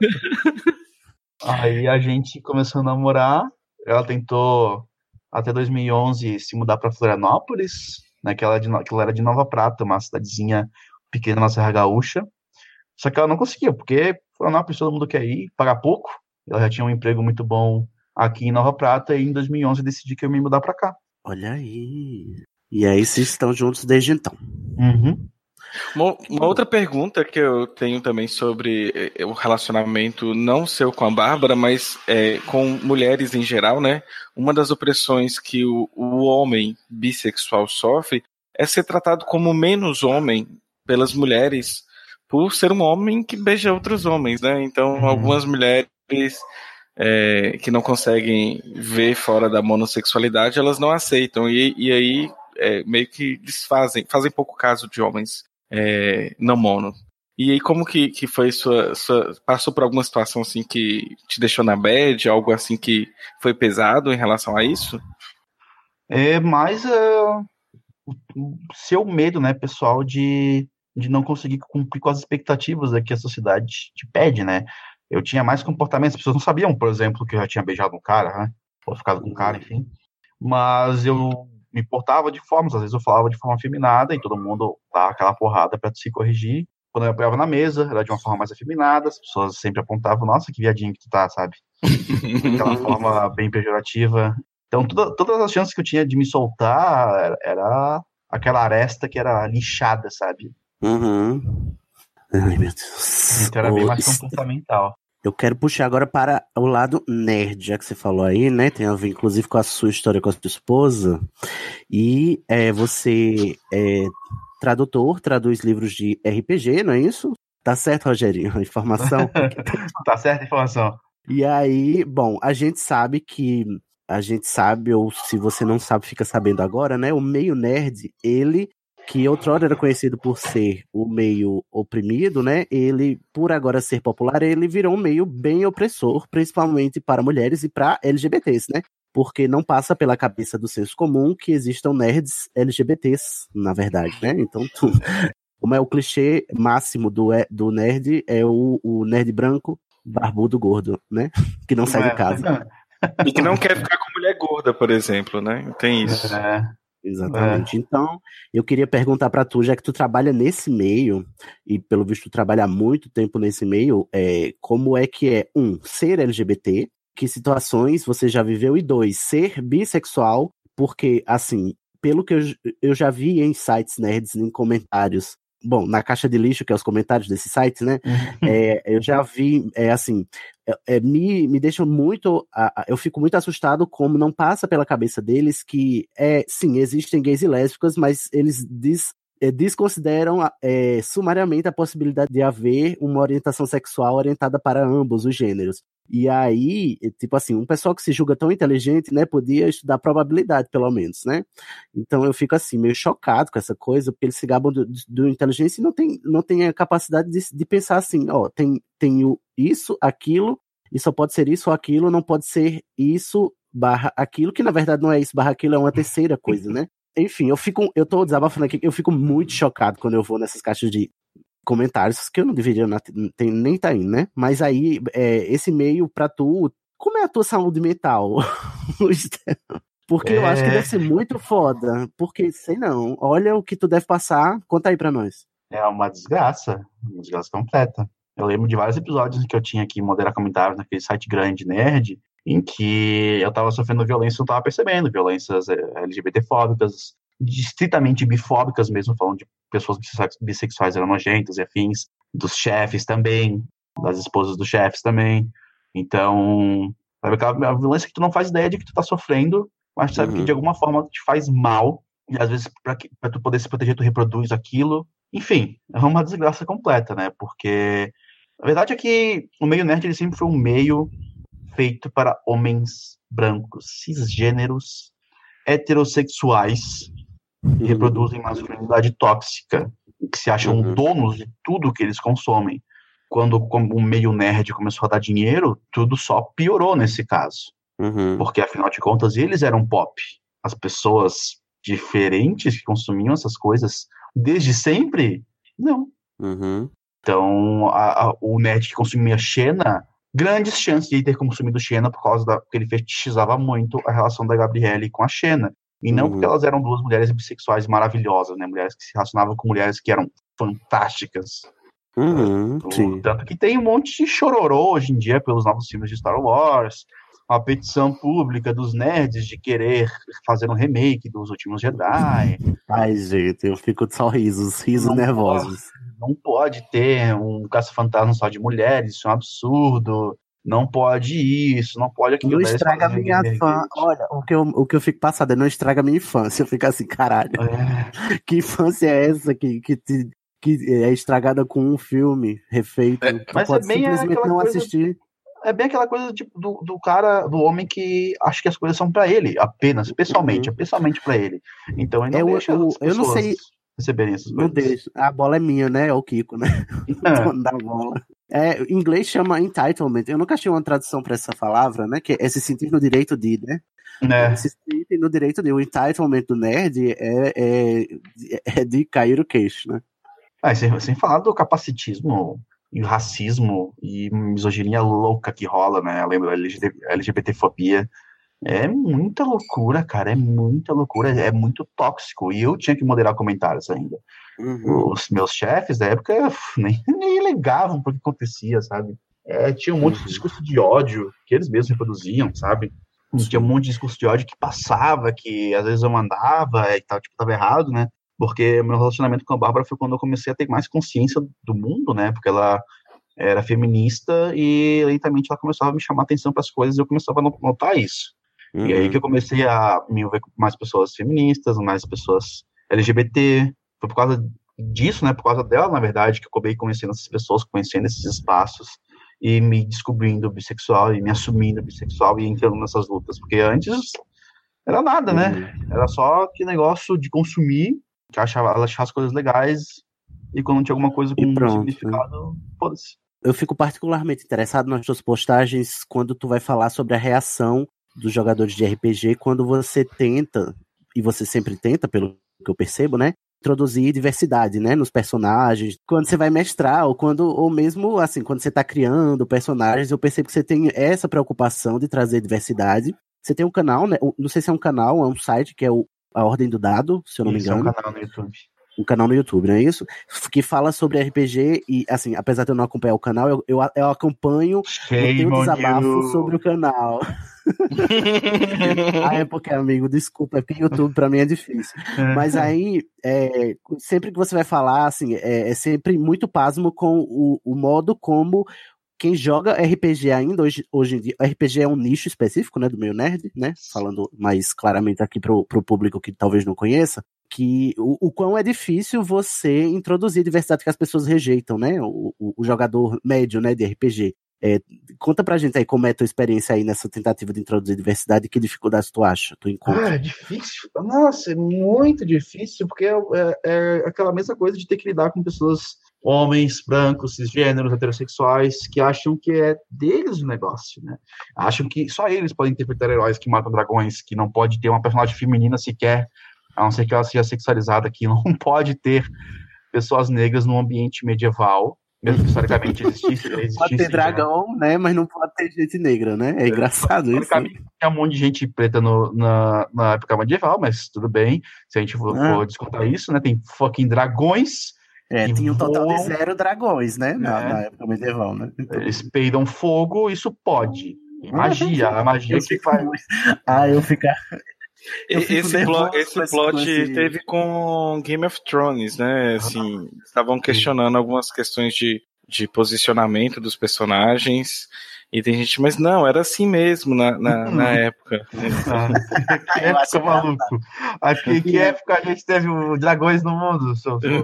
Aí a gente começou a namorar, ela tentou até 2011 se mudar para Florianópolis, né, que ela era de Nova Prata, uma cidadezinha pequena na Serra Gaúcha. Só que ela não conseguia, porque Florianópolis todo mundo quer ir, paga pouco. Ela já tinha um emprego muito bom aqui em Nova Prata e em 2011 eu decidi que eu ia me mudar para cá. Olha aí. E aí vocês estão juntos desde então. Uma outra pergunta que eu tenho também sobre o relacionamento não seu com a Bárbara, mas com mulheres em geral, né? Uma das opressões que o homem bissexual sofre é ser tratado como menos homem pelas mulheres por ser um homem que beija outros homens, né? Então, algumas mulheres que não conseguem ver fora da monossexualidade, elas não aceitam e aí meio que fazem pouco caso de homens não mono. E aí como que foi passou por alguma situação assim que te deixou na bad, algo assim que foi pesado em relação a isso? É mais o seu medo, né, pessoal, de não conseguir cumprir com as expectativas que a sociedade te pede, né? Eu tinha mais comportamentos, as pessoas não sabiam, por exemplo, que eu já tinha beijado um cara, né? Ou ficado com um cara, enfim. Mas eu me portava de formas, às vezes eu falava de forma afeminada e todo mundo dava aquela porrada para se corrigir. Quando eu apoiava na mesa, era de uma forma mais afeminada, as pessoas sempre apontavam, nossa, que viadinho que tu tá, sabe? Aquela forma bem pejorativa. Então, todas as chances que eu tinha de me soltar era aquela aresta que era lixada, sabe? Ai, meu Deus. Então era bem mais comportamental. Eu quero puxar agora para o lado nerd, já que você falou aí, né? Tem a ver, inclusive, com a sua história com a sua esposa. E você é tradutor, traduz livros de RPG, não é isso? Tá certo, Rogerinho? A informação? Tá certa a informação. E aí, bom, a gente sabe, ou se você não sabe, fica sabendo agora, né? O meio nerd, ele, que outrora era conhecido por ser o meio oprimido, né? Ele, por agora ser popular, ele virou um meio bem opressor, principalmente para mulheres e para LGBTs, né? Porque não passa pela cabeça do senso comum que existam nerds LGBTs, na verdade, né? Então, como é o clichê máximo do nerd, é o nerd branco, barbudo, gordo, né? Que não sai de casa. E que não quer ficar com mulher gorda, por exemplo, né? Tem isso. Exatamente. Então, eu queria perguntar pra tu, já que tu trabalha nesse meio, e pelo visto tu trabalha há muito tempo nesse meio, como é que é, ser LGBT, que situações você já viveu, e 2, ser bissexual, porque, assim, pelo que eu já vi em sites nerds, em comentários, bom, na caixa de lixo, que é os comentários desses sites, né, eu já vi, me deixa muito, eu fico muito assustado como não passa pela cabeça deles que, sim, existem gays e lésbicas, mas eles desconsideram sumariamente a possibilidade de haver uma orientação sexual orientada para ambos os gêneros. E aí, tipo assim, um pessoal que se julga tão inteligente, né, podia estudar probabilidade, pelo menos, né? Então eu fico assim, meio chocado com essa coisa, porque eles se gabam do inteligência e não tem a capacidade de pensar assim, tem isso, aquilo, e só pode ser isso ou aquilo, não pode ser isso barra aquilo, que na verdade não é isso barra aquilo, é uma terceira coisa, né? Enfim, eu tô desabafando aqui, eu fico muito chocado quando eu vou nessas caixas de comentários, que eu não deveria nem tá indo, né? Mas aí, esse meio pra tu, como é a tua saúde mental? Porque eu acho que deve ser muito foda, porque, sei não, olha o que tu deve passar, conta aí pra nós. É uma desgraça completa. Eu lembro de vários episódios em que eu tinha que moderar comentários naquele site grande nerd, em que eu tava sofrendo violência e não tava percebendo, violências LGBT-fóbicas, estritamente bifóbicas mesmo, falando de pessoas bissexuais eram nojentas e afins, dos chefes também, das esposas dos chefes também. Então, sabe, aquela violência que tu não faz ideia de que tu tá sofrendo, mas tu sabe que de alguma forma te faz mal, e às vezes pra tu poder se proteger, tu reproduz aquilo. Enfim, é uma desgraça completa, né? Porque a verdade é que o meio nerd ele sempre foi um meio feito para homens brancos, cisgêneros, heterossexuais, que reproduzem masculinidade tóxica, que se acham donos de tudo que eles consomem. Quando o meio nerd começou a dar dinheiro, tudo só piorou nesse caso. Porque, afinal de contas, eles eram pop. As pessoas diferentes que consumiam essas coisas desde sempre, não. Então, o nerd que consumia Xena, grandes chances de ter consumido Xena porque ele fetichizava muito a relação da Gabrielle com a Xena. E não porque elas eram duas mulheres bissexuais maravilhosas, né? Mulheres que se relacionavam com mulheres que eram fantásticas. Tanto que tem um monte de chororô hoje em dia pelos novos filmes de Star Wars, a petição pública dos nerds de querer fazer um remake dos Últimos Jedi. Ai, gente, eu fico de só risos nervosos. Não pode ter um caça-fantasma só de mulheres, isso é um absurdo. Não pode isso, não pode aquilo. Não estraga a minha infância. Olha, o que eu fico passado, não estraga a minha infância. Eu fico assim, caralho. Que infância é essa que é estragada com um filme refeito? Mas pode bem simplesmente não assistir. É bem aquela coisa tipo, do cara, do homem que acha que as coisas são pra ele, apenas, pessoalmente, é pessoalmente pra ele. Então ele não deixa as pessoas eu não sei receberem essas não coisas. deixa. A bola é minha, né? É o Kiko, né? O dono da bola. Em inglês chama entitlement. Eu nunca achei uma tradução pra essa palavra, né? Que é se sentir no direito de, né? Se sentir no direito de. O entitlement do nerd é de cair o queixo, né? Sem falar do capacitismo e o racismo e misoginia louca que rola, né? Além da LGBTfobia. É muita loucura, cara. É muita loucura. É muito tóxico. E eu tinha que moderar comentários ainda. Os meus chefes da época nem ligavam pro que acontecia, sabe? Tinha um monte de discurso de ódio que eles mesmos reproduziam, sabe? Tinha um monte de discurso de ódio que passava, que às vezes eu mandava e tal, tipo, tava errado, né? Porque meu relacionamento com a Bárbara foi quando eu comecei a ter mais consciência do mundo, né? Porque ela era feminista e lentamente ela começava a me chamar a atenção para as coisas e eu começava a notar isso. E aí que eu comecei a me envolver com mais pessoas feministas, mais pessoas LGBT. Foi por causa disso, né? Por causa dela, na verdade, que eu acabei conhecendo essas pessoas, conhecendo esses espaços e me descobrindo bissexual e me assumindo bissexual e entrando nessas lutas. Porque antes era nada, né? Era só que negócio de consumir, que ela achava as coisas legais e quando tinha alguma coisa com um significado, foda-se. Eu fico particularmente interessado nas suas postagens quando tu vai falar sobre a reação dos jogadores de RPG quando você tenta, e você sempre tenta, pelo que eu percebo, né, introduzir diversidade, né, nos personagens, quando você vai mestrar, ou mesmo, assim, quando você tá criando personagens, eu percebo que você tem essa preocupação de trazer diversidade. Você tem um canal, né, não sei se é um canal, é um site, que é a Ordem do Dado, se eu não me engano. É um canal no YouTube. Um canal no YouTube, não é isso? Que fala sobre RPG e, assim, apesar de eu não acompanhar o canal, eu acompanho, eu tenho desabafo sobre o canal. É porque, amigo, desculpa, é porque YouTube pra mim é difícil. Mas aí, sempre que você vai falar, assim, é sempre muito pasmo com o modo como quem joga RPG ainda, hoje em dia, RPG é um nicho específico, né, do meio nerd, né, falando mais claramente aqui pro público que talvez não conheça, que o quão é difícil você introduzir diversidade que as pessoas rejeitam, né, o jogador médio, né, de RPG. Conta pra gente aí como é a tua experiência aí nessa tentativa de introduzir diversidade e que dificuldades tu acha, tu encontra? É difícil. Nossa, é muito difícil, porque é aquela mesma coisa de ter que lidar com pessoas, homens, brancos, cisgêneros, heterossexuais, que acham que é deles o negócio, né? Acham que só eles podem interpretar heróis que matam dragões, que não pode ter uma personagem feminina sequer, a não ser que ela seja sexualizada, que não pode ter pessoas negras num ambiente medieval, mesmo que historicamente existisse. Pode ter dragão, né? Mas não pode ter gente negra, né? É engraçado isso. Tem um monte de gente preta na época medieval, mas tudo bem. Se a gente for descontar isso, né? Tem fucking dragões. Tinha um total de 0 dragões, né? Na época medieval, né? Então, eles peidam fogo, isso pode. E magia, a magia que faz. Eu fico. Esse plot teve com Game of Thrones, né? Assim, estavam questionando algumas questões de posicionamento dos personagens E tem gente, mas não, era assim mesmo na época. Que época, maluco. Que época a gente teve dragões no mundo?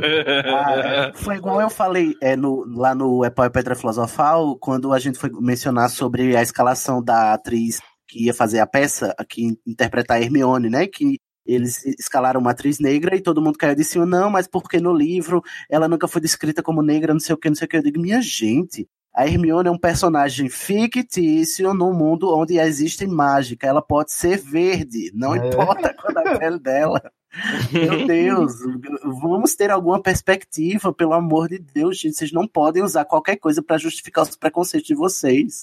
Foi igual eu falei lá no Pau e Pedra Filosofal, quando a gente foi mencionar sobre a escalação da atriz que ia fazer a peça, que interpretar a Hermione, né? Que eles escalaram uma atriz negra e todo mundo caiu de cima, não, mas porque no livro ela nunca foi descrita como negra, não sei o que. Eu digo, minha gente, a Hermione é um personagem fictício num mundo onde existe mágica. Ela pode ser verde, não importa qual é a pele dela. Meu Deus, vamos ter alguma perspectiva, pelo amor de Deus, gente. Vocês não podem usar qualquer coisa para justificar os preconceitos de vocês.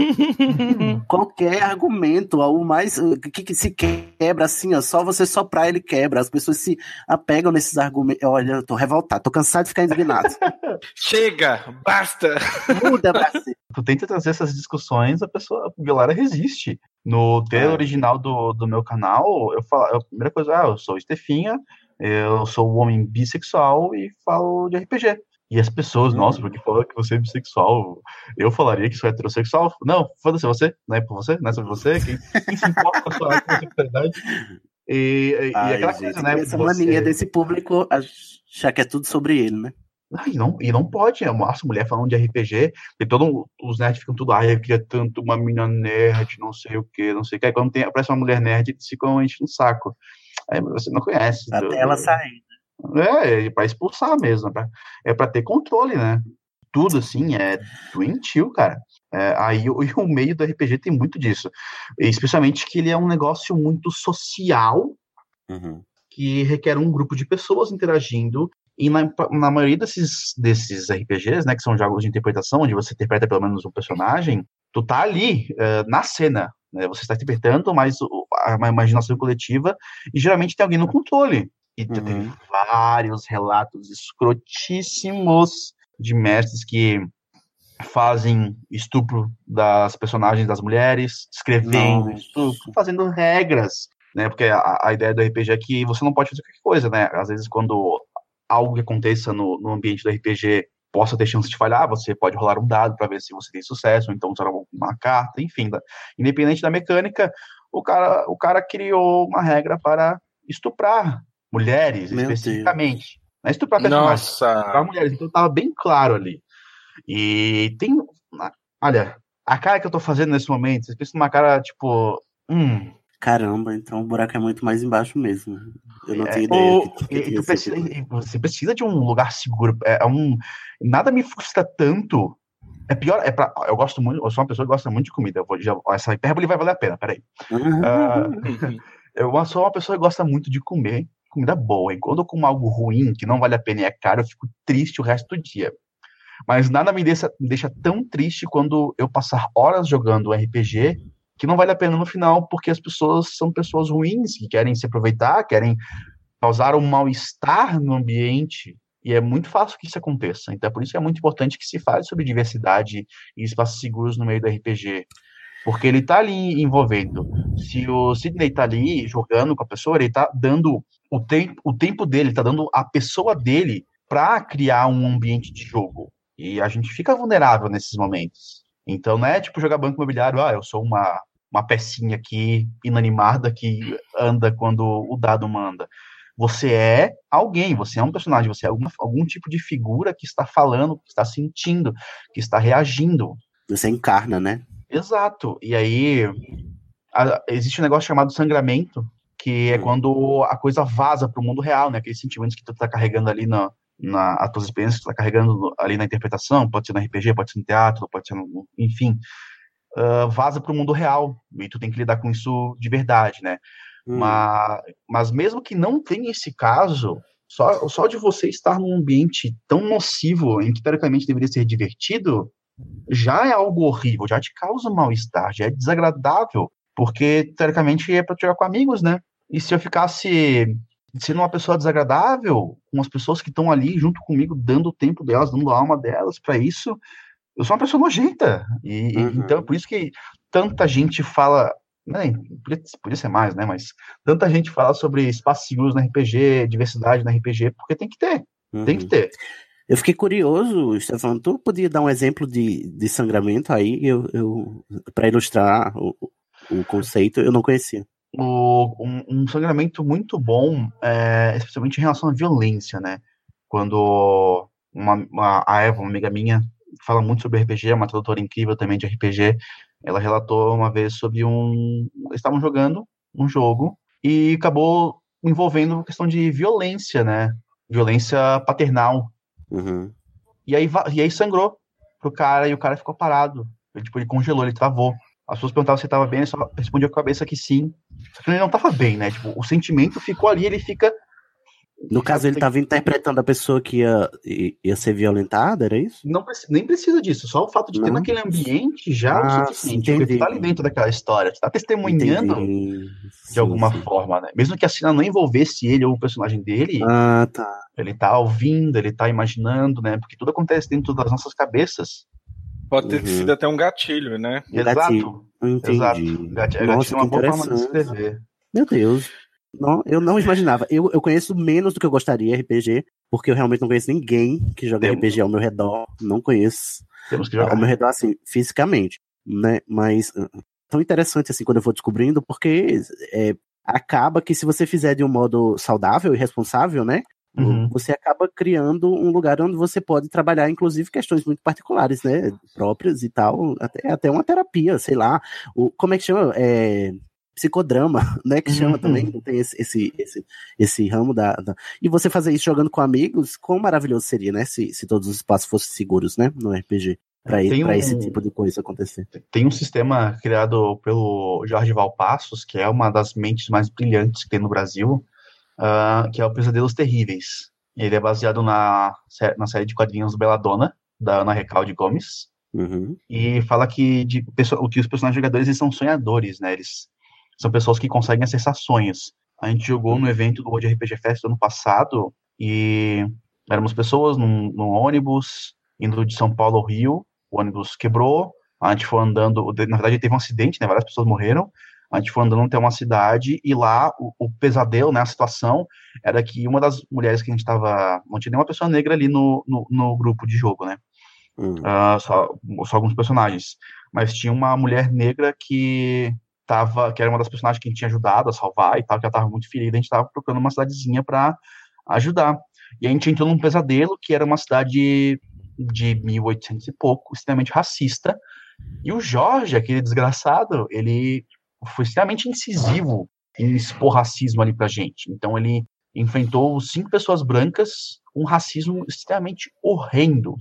Qualquer argumento, algo mais que se quebra assim, ó, só você soprar ele quebra. As pessoas se apegam nesses argumentos. Olha, eu tô revoltado, tô cansado de ficar indignado. Chega, basta. Muda, Brasil. Tu tenta trazer essas discussões, a galera resiste. No texto original do meu canal, eu falo, a primeira coisa, eu sou Estefinha, eu sou um homem bissexual e falo de RPG. E as pessoas, nossa, porque fala que você é bissexual, eu falaria que sou heterossexual. Não, foda-se você, não é por você, não é sobre você, quem se importa com a sua sexualidade? E aquela coisa, né? Essa mania desse público achar que é tudo sobre ele, né? E não pode, nossa, mulher falando de RPG, e os nerds ficam tudo, eu queria tanto uma menina nerd, não sei o que. Aí quando aparece uma mulher nerd, eles ficam enchendo o saco. Aí você não conhece. Até ela sair. Pra expulsar mesmo, é pra ter controle, né? Tudo, assim, é doentio, cara. Aí o meio do RPG tem muito disso. Especialmente que ele é um negócio muito social, que requer um grupo de pessoas interagindo, e na maioria desses RPGs, né, que são jogos de interpretação, onde você interpreta pelo menos um personagem, tu tá ali, na cena, né? Você está interpretando, mas uma imaginação coletiva, e geralmente tem alguém no controle. E tem vários relatos escrotíssimos de mestres que fazem estupro das personagens das mulheres, escrevendo estupro, fazendo regras, né? Porque a ideia do RPG é que você não pode fazer qualquer coisa, né? Às vezes, quando algo que aconteça no ambiente do RPG possa ter chance de falhar, você pode rolar um dado para ver se você tem sucesso, ou então usar uma carta, enfim. Independente da mecânica, o cara criou uma regra para estuprar mulheres, especificamente. Não é estuprar personagens, estuprar mulheres. Então tava bem claro ali. E tem... Olha, a cara que eu tô fazendo nesse momento, vocês pensam numa cara, tipo... Caramba, então o buraco é muito mais embaixo mesmo. Eu não tenho ideia. Você precisa de um lugar seguro. Nada me frustra tanto. É pior, eu gosto muito, eu sou uma pessoa que gosta muito de comida. Essa hipérbole vai valer a pena, peraí. Eu sou uma pessoa que gosta muito de comer comida boa. E quando eu como algo ruim, que não vale a pena e é caro, eu fico triste o resto do dia. Mas nada me deixa tão triste quando eu passar horas jogando RPG que não vale a pena no final, porque as pessoas são pessoas ruins, que querem se aproveitar, querem causar um mal-estar no ambiente, e é muito fácil que isso aconteça. Então é por isso que é muito importante que se fale sobre diversidade e espaços seguros no meio do RPG. Porque ele tá ali envolvendo. Se o Sidney tá ali jogando com a pessoa, ele tá dando o tempo dele, tá dando a pessoa dele para criar um ambiente de jogo. E a gente fica vulnerável nesses momentos. Então não é tipo jogar banco imobiliário, eu sou uma pecinha aqui inanimada que anda quando o dado manda. Você é alguém, você é um personagem, você é algum tipo de figura que está falando, que está sentindo, que está reagindo. Você encarna, né? Exato. E aí existe um negócio chamado sangramento, que é quando a coisa vaza para o mundo real, né? Aqueles sentimentos que tu tá carregando ali as tuas experiências que tu tá carregando ali na interpretação, pode ser no RPG, pode ser no teatro, pode ser enfim, vaza para o mundo real, e tu tem que lidar com isso de verdade, né? Mas mesmo que não tenha esse caso, só de você estar num ambiente tão nocivo, em que teoricamente deveria ser divertido, já é algo horrível, já te causa um mal-estar, já é desagradável, porque teoricamente é para jogar com amigos, né? E se eu ficasse sendo uma pessoa desagradável, com as pessoas que estão ali junto comigo, dando o tempo delas, dando a alma delas para isso, eu sou uma pessoa nojenta. Então é por isso que tanta gente fala, né, podia ser mais, né? Mas tanta gente fala sobre espaços seguros no RPG, diversidade no RPG, porque tem que ter. Tem que ter. Eu fiquei curioso, Stefano, tu podia dar um exemplo de sangramento aí, para ilustrar o conceito, eu não conhecia. Um sangramento muito bom, especialmente em relação à violência, né? Quando a Eva, uma amiga minha, fala muito sobre RPG, é uma tradutora incrível também de RPG, ela relatou uma vez sobre eles estavam jogando um jogo e acabou envolvendo questão de violência, né? Violência paternal. Uhum. E aí sangrou pro cara e o cara ficou parado. Ele congelou, ele travou. As pessoas perguntavam se ele tava bem, ele só respondia com a cabeça que sim. Só que ele não tava bem, né? Tipo, o sentimento ficou ali, ele fica... No caso, ele tava interpretando a pessoa que ia ser violentada, era isso? Nem precisa disso, só o fato de ter naquele ambiente já é o suficiente. Porque tu tá ali dentro daquela história, tu tá testemunhando de alguma forma, né? Mesmo que a cena não envolvesse ele ou o personagem dele, ele tá ouvindo, ele tá imaginando, né? Porque tudo acontece dentro das nossas cabeças. Pode ter sido até um gatilho, né? Exato. Entendi. Exato. Gatilho é uma boa forma de escrever. Meu Deus. Não, eu não imaginava. Eu conheço menos do que eu gostaria RPG, porque eu realmente não conheço ninguém que joga RPG ao meu redor. Não conheço. Temos que jogar. Ao meu redor, assim, fisicamente, né? Mas tão interessante, assim, quando eu vou descobrindo, porque acaba que se você fizer de um modo saudável e responsável, né? Você acaba criando um lugar onde você pode trabalhar, inclusive, questões muito particulares, né? Próprias e tal. Até uma terapia, sei lá. Como é que chama? Psicodrama, né, que chama também, não tem esse ramo E você fazer isso jogando com amigos, quão maravilhoso seria, né, se todos os espaços fossem seguros, né, no RPG, pra esse tipo de coisa acontecer. Tem um sistema criado pelo Jorge Valpassos, que é uma das mentes mais brilhantes que tem no Brasil, que é o Pesadelos Terríveis. Ele é baseado na série de quadrinhos do Belladonna, da Ana Recalde Gomes, e fala que os personagens jogadores eles são sonhadores, né, eles são pessoas que conseguem acessar sonhos. A gente jogou no evento do World RPG Fest do ano passado e éramos pessoas num ônibus indo de São Paulo ao Rio. O ônibus quebrou, a gente foi andando. Na verdade, teve um acidente, né? Várias pessoas morreram. A gente foi andando até uma cidade e lá o pesadelo, né? A situação era que uma das mulheres que a gente estava. Não tinha nenhuma pessoa negra ali no grupo de jogo, né? Só alguns personagens. Mas tinha uma mulher negra que era uma das personagens que a gente tinha ajudado a salvar e tal, que ela estava muito ferida, a gente estava procurando uma cidadezinha para ajudar. E a gente entrou num pesadelo, que era uma cidade de 1800 e pouco, extremamente racista, e o Jorge, aquele desgraçado, ele foi extremamente incisivo em expor racismo ali pra gente. Então ele enfrentou 5 pessoas brancas, um racismo extremamente horrendo.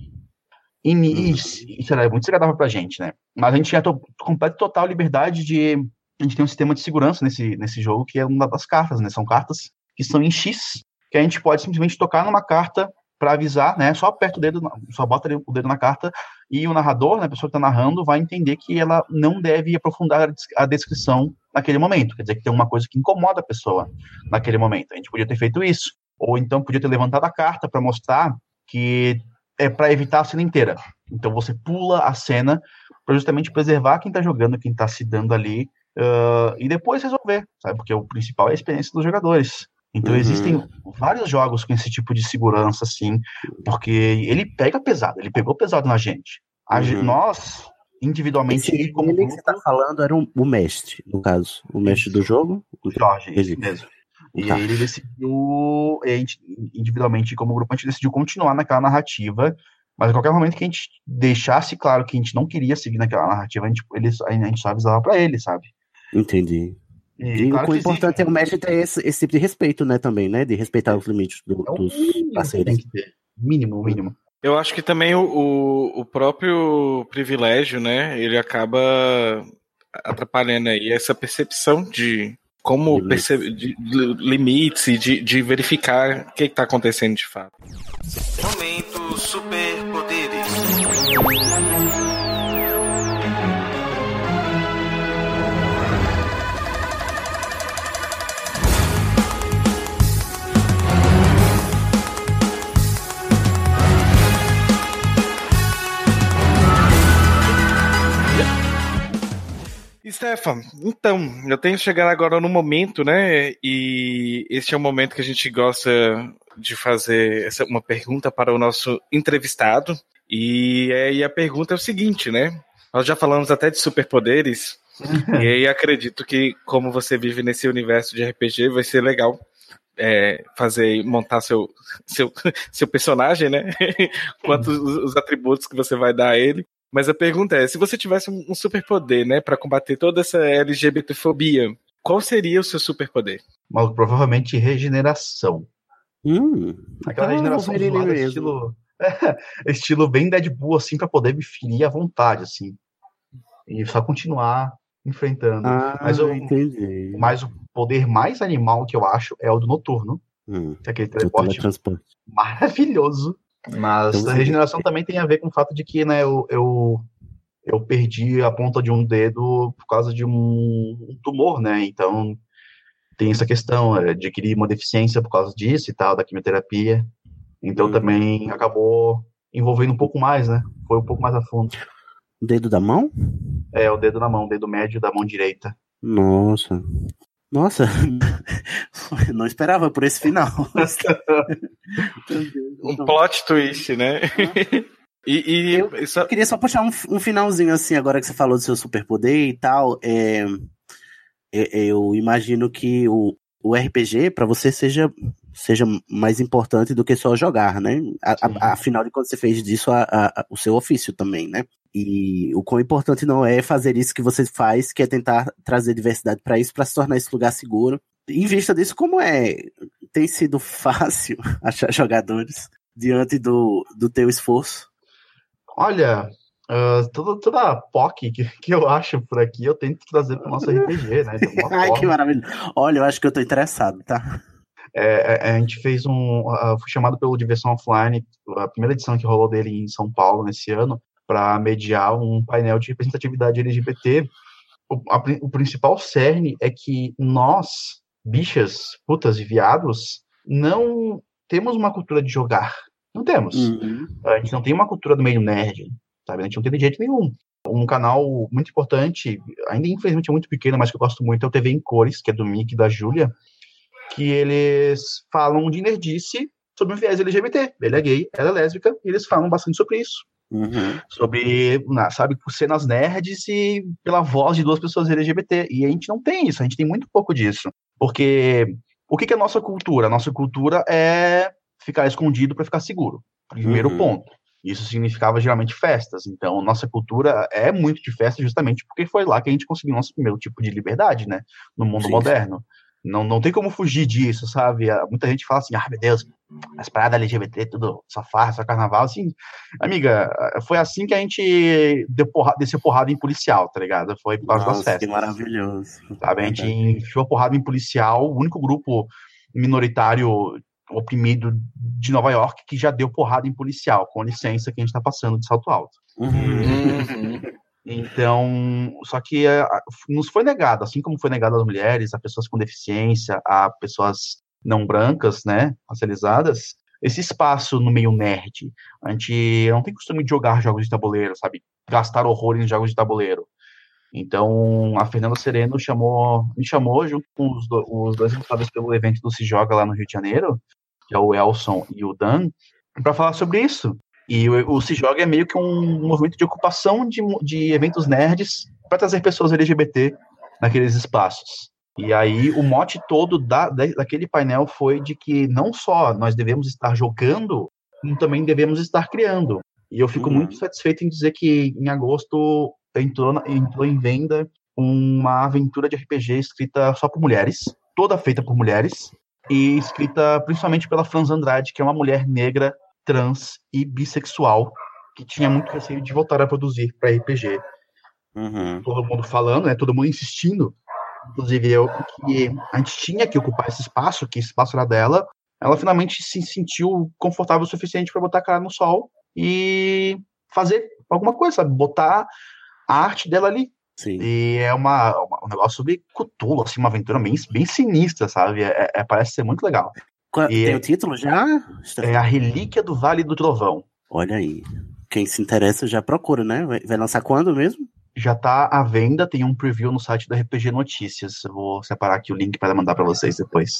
E isso era muito desagradável pra gente, né? Mas a gente tinha completa e total liberdade a gente tem um sistema de segurança nesse jogo, que é uma das cartas, né? São cartas que são em X, que a gente pode simplesmente tocar numa carta para avisar, né? Só aperta o dedo, só bota o dedo na carta e o narrador, né, a pessoa que está narrando, vai entender que ela não deve aprofundar a descrição naquele momento. Quer dizer que tem uma coisa que incomoda a pessoa naquele momento. A gente podia ter feito isso. Ou então podia ter levantado a carta para mostrar que é para evitar a cena inteira. Então você pula a cena para justamente preservar quem está jogando, quem está se dando ali, e depois resolver, sabe? Porque o principal é a experiência dos jogadores. Então existem vários jogos com esse tipo de segurança, assim, porque ele pega pesado, ele pegou pesado na gente. Nós, individualmente... Esse como que você tá falando era o mestre, no caso, o mestre do jogo? O Jorge, isso mesmo. E aí ele decidiu, individualmente, como grupo, a gente decidiu continuar naquela narrativa, mas a qualquer momento que a gente deixasse claro que a gente não queria seguir naquela narrativa, a gente só avisava pra ele, sabe? Entendi. E claro, o importante é o mestre ter esse tipo de respeito, né, também, né? De respeitar os limites dos parceiros. Tem que ter. Mínimo. Eu acho que também o próprio privilégio, né, ele acaba atrapalhando aí essa percepção de como perceber de limites e de verificar o que está acontecendo de fato. Momento superpoderes. Stefan, então, eu tenho que chegar agora no momento, né, e esse é o momento que a gente gosta de fazer uma pergunta para o nosso entrevistado. E aí a pergunta é o seguinte, né? Nós já falamos até de superpoderes, e aí acredito que, como você vive nesse universo de RPG, vai ser legal montar seu personagem, né? Quantos os atributos que você vai dar a ele. Mas a pergunta é, se você tivesse um superpoder, né, para combater toda essa LGBTfobia, qual seria o seu superpoder? Mas provavelmente regeneração. Aquela regeneração zoada, estilo bem Deadpool, assim, pra poder me ferir à vontade, assim. E só continuar enfrentando. Entendi. Mas o poder mais animal que eu acho é o do Noturno. Que é aquele teleporte maravilhoso. Mas então, a regeneração também tem a ver com o fato de que, né, eu perdi a ponta de um dedo por causa de um tumor, né? Então tem essa questão, adquirir uma deficiência por causa disso e tal, da quimioterapia. Então também acabou envolvendo um pouco mais, né? Foi um pouco mais a fundo. O dedo da mão? O dedo na mão, o dedo médio da mão direita. Nossa, não esperava por esse final. Um plot twist, né? Eu queria só puxar um finalzinho assim, agora que você falou do seu superpoder e tal. Eu imagino que o RPG para você seja mais importante do que só jogar, né? Afinal de contas, você fez disso o seu ofício também, né? E o quão importante não é fazer isso que você faz, que é tentar trazer diversidade para isso, para se tornar esse lugar seguro. Em vista disso, tem sido fácil achar jogadores diante do teu esforço? Olha, toda a POC que eu acho por aqui, eu tento trazer para o nosso RPG, né? Ai, que maravilha. Olha, eu acho que eu tô interessado, tá? A gente fez fui chamado pelo Diversão Offline, a primeira edição que rolou dele em São Paulo nesse ano, para mediar um painel de representatividade LGBT. O principal cerne é que nós, bichas, putas e viados, não temos uma cultura de jogar. Não temos. A gente não tem uma cultura do meio nerd, sabe? A gente não tem de jeito nenhum. Um canal muito importante, ainda infelizmente é muito pequeno, mas que eu gosto muito, é o TV em Cores, que é do Mick e da Júlia, que eles falam de nerdice sobre um viés LGBT. Ele é gay, ela é lésbica, e eles falam bastante sobre isso. Sobre, sabe, por cenas nerds e pela voz de duas pessoas LGBT. E a gente não tem isso, a gente tem muito pouco disso. Porque o que é a nossa cultura? A nossa cultura é ficar escondido para ficar seguro. Primeiro ponto. Isso significava geralmente festas. Então, nossa cultura é muito de festa justamente porque foi lá que a gente conseguiu nosso primeiro tipo de liberdade, né? No mundo moderno. Não tem como fugir disso, sabe? Muita gente fala assim, meu Deus, as paradas LGBT, tudo só farra, só carnaval, assim. Amiga, foi assim que a gente desceu porrada em policial, tá ligado? Foi por causa das festas. Que maravilhoso. Sabe? A gente enfiou porrada em policial, o único grupo minoritário oprimido de Nova York que já deu porrada em policial, com licença que a gente tá passando de salto alto. Então, só que nos foi negado, assim como foi negado às mulheres, a pessoas com deficiência, a pessoas não brancas, né, racializadas, esse espaço no meio nerd. A gente não tem costume de jogar jogos de tabuleiro, sabe, gastar horrores em jogos de tabuleiro. Então, a Fernanda Sereno me chamou junto com os dois responsáveis pelo evento do Se Joga lá no Rio de Janeiro, que é o Elson e o Dan, para falar sobre isso. E o Se Joga é meio que um movimento de ocupação de eventos nerds para trazer pessoas LGBT naqueles espaços. E aí o mote todo daquele painel foi de que não só nós devemos estar jogando, como também devemos estar criando. E eu fico muito satisfeito em dizer que em agosto entrou em venda uma aventura de RPG escrita só por mulheres, toda feita por mulheres, e escrita principalmente pela Franz Andrade, que é uma mulher negra, trans e bissexual, que tinha muito receio de voltar a produzir para RPG. Todo mundo falando, né, todo mundo insistindo, inclusive eu, que a gente tinha que ocupar esse espaço, que esse espaço era dela. Ela finalmente se sentiu confortável o suficiente para botar a cara no sol e fazer alguma coisa, sabe? Botar a arte dela ali. Sim. E é um negócio sobre Cthulhu, assim, uma aventura bem sinistra, sabe? Parece ser muito legal. Tem o título já? É A Relíquia do Vale do Trovão. Olha aí. Quem se interessa já procura, né? Vai lançar quando mesmo? Já tá à venda, tem um preview no site da RPG Notícias. Eu vou separar aqui o link para mandar para vocês depois.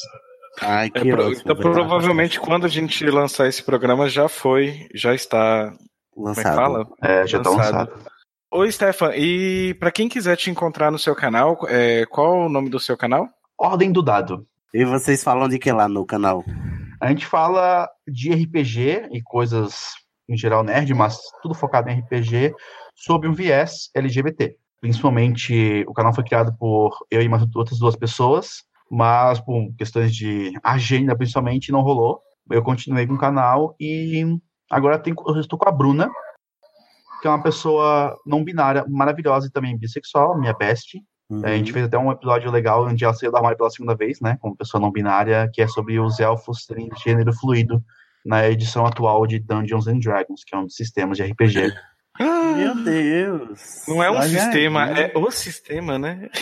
Ai, que ótimo. Então, provavelmente, quando a gente lançar esse programa, já está lançado. Como é que fala? Já está lançado. Oi, Stefan, e para quem quiser te encontrar no seu canal, qual o nome do seu canal? Ordem do Dado. E vocês falam de que lá no canal? A gente fala de RPG e coisas em geral nerd, mas tudo focado em RPG, sob um viés LGBT. Principalmente, o canal foi criado por eu e mais outras 2 pessoas, mas por questões de agenda, principalmente, não rolou. Eu continuei com o canal e agora eu estou com a Bruna, que é uma pessoa não binária, maravilhosa e também bissexual, minha bestie. Uhum. A gente fez até um episódio legal onde ela saiu da armário pela segunda vez, né, como pessoa não binária, que é sobre os elfos terem gênero fluido na edição atual de Dungeons and Dragons, que é um dos sistemas de RPG. Meu Deus! Não é um sistema, é o sistema, né?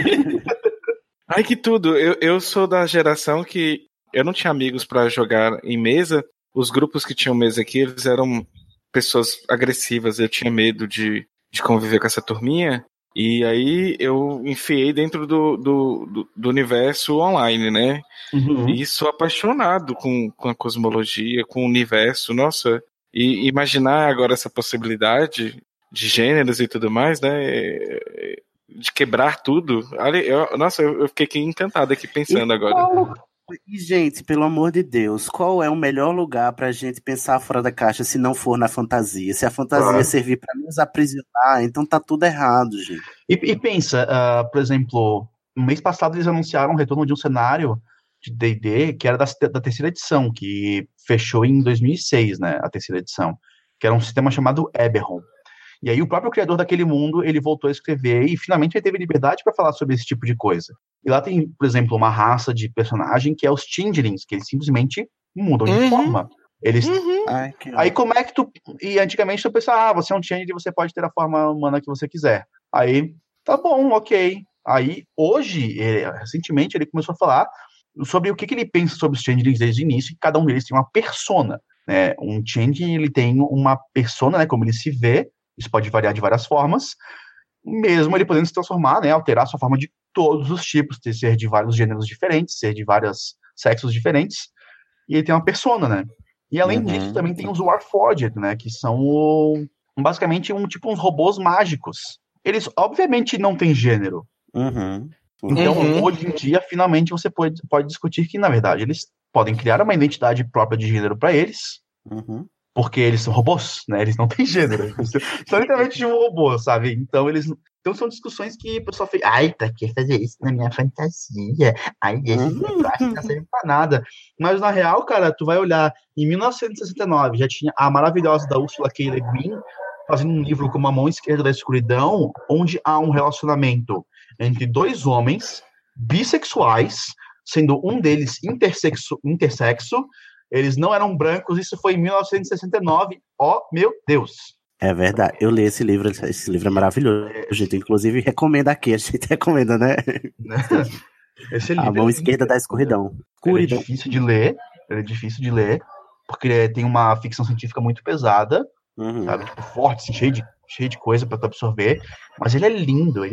Ai, que tudo! Eu sou da geração que eu não tinha amigos pra jogar em mesa. Os grupos que tinham mesa aqui, eles eram pessoas agressivas. Eu tinha medo de conviver com essa turminha. E aí eu enfiei dentro do universo online, né? Uhum. E sou apaixonado com a cosmologia, com o universo. Nossa, e imaginar agora essa possibilidade de gêneros e tudo mais, né? De quebrar tudo. Nossa, eu fiquei aqui encantado aqui pensando agora. E, gente, pelo amor de Deus, qual é o melhor lugar pra gente pensar fora da caixa se não for na fantasia? Se a fantasia servir pra nos aprisionar, então tá tudo errado, gente. E pensa, por exemplo, no mês passado eles anunciaram o retorno de um cenário de D&D que era da terceira edição, que fechou em 2006, né, a terceira edição, que era um sistema chamado Eberron. E aí o próprio criador daquele mundo, ele voltou a escrever e finalmente ele teve liberdade para falar sobre esse tipo de coisa. E lá tem, por exemplo, uma raça de personagem que é os Changelings, que eles simplesmente mudam de forma. Eles... Aí como é que tu... E antigamente tu pensa, você é um Changeling, você pode ter a forma humana que você quiser. Aí, tá bom, ok. Aí, hoje, recentemente, ele começou a falar sobre o que ele pensa sobre os Changelings desde o início, e cada um deles tem uma persona. Né? Um Changeling, ele tem uma persona, né, como ele se vê. Isso pode variar de várias formas, mesmo ele podendo se transformar, né, alterar sua forma de todos os tipos, ser de vários gêneros diferentes, ser de vários sexos diferentes, e ele tem uma persona, né? E além disso, também tem os Warforged, né, que são basicamente uns robôs mágicos. Eles, obviamente, não têm gênero. Então, hoje em dia, finalmente, você pode discutir que, na verdade, eles podem criar uma identidade própria de gênero para eles, porque eles são robôs, né? Eles não têm gênero. Eles são literalmente um robô, sabe? Então, são discussões que o pessoal fez. Ai, pra que fazer isso na minha fantasia? Ai, esse negócio não serve pra nada. Mas, na real, cara, tu vai olhar, em 1969, já tinha a maravilhosa da Ursula K. Le Guin fazendo um livro como A Mão Esquerda da Escuridão, onde há um relacionamento entre 2 homens bissexuais, sendo um deles intersexo. Eles não eram brancos, isso foi em 1969. Oh, meu Deus! É verdade, eu li esse livro é maravilhoso. A gente, inclusive, recomenda aqui, a gente recomenda, né? Esse livro A Mão Esquerda da Escuridão. Ele é difícil de ler, porque ele tem uma ficção científica muito pesada, sabe? Tipo, forte, assim, cheio de coisa pra tu absorver, mas ele é lindo.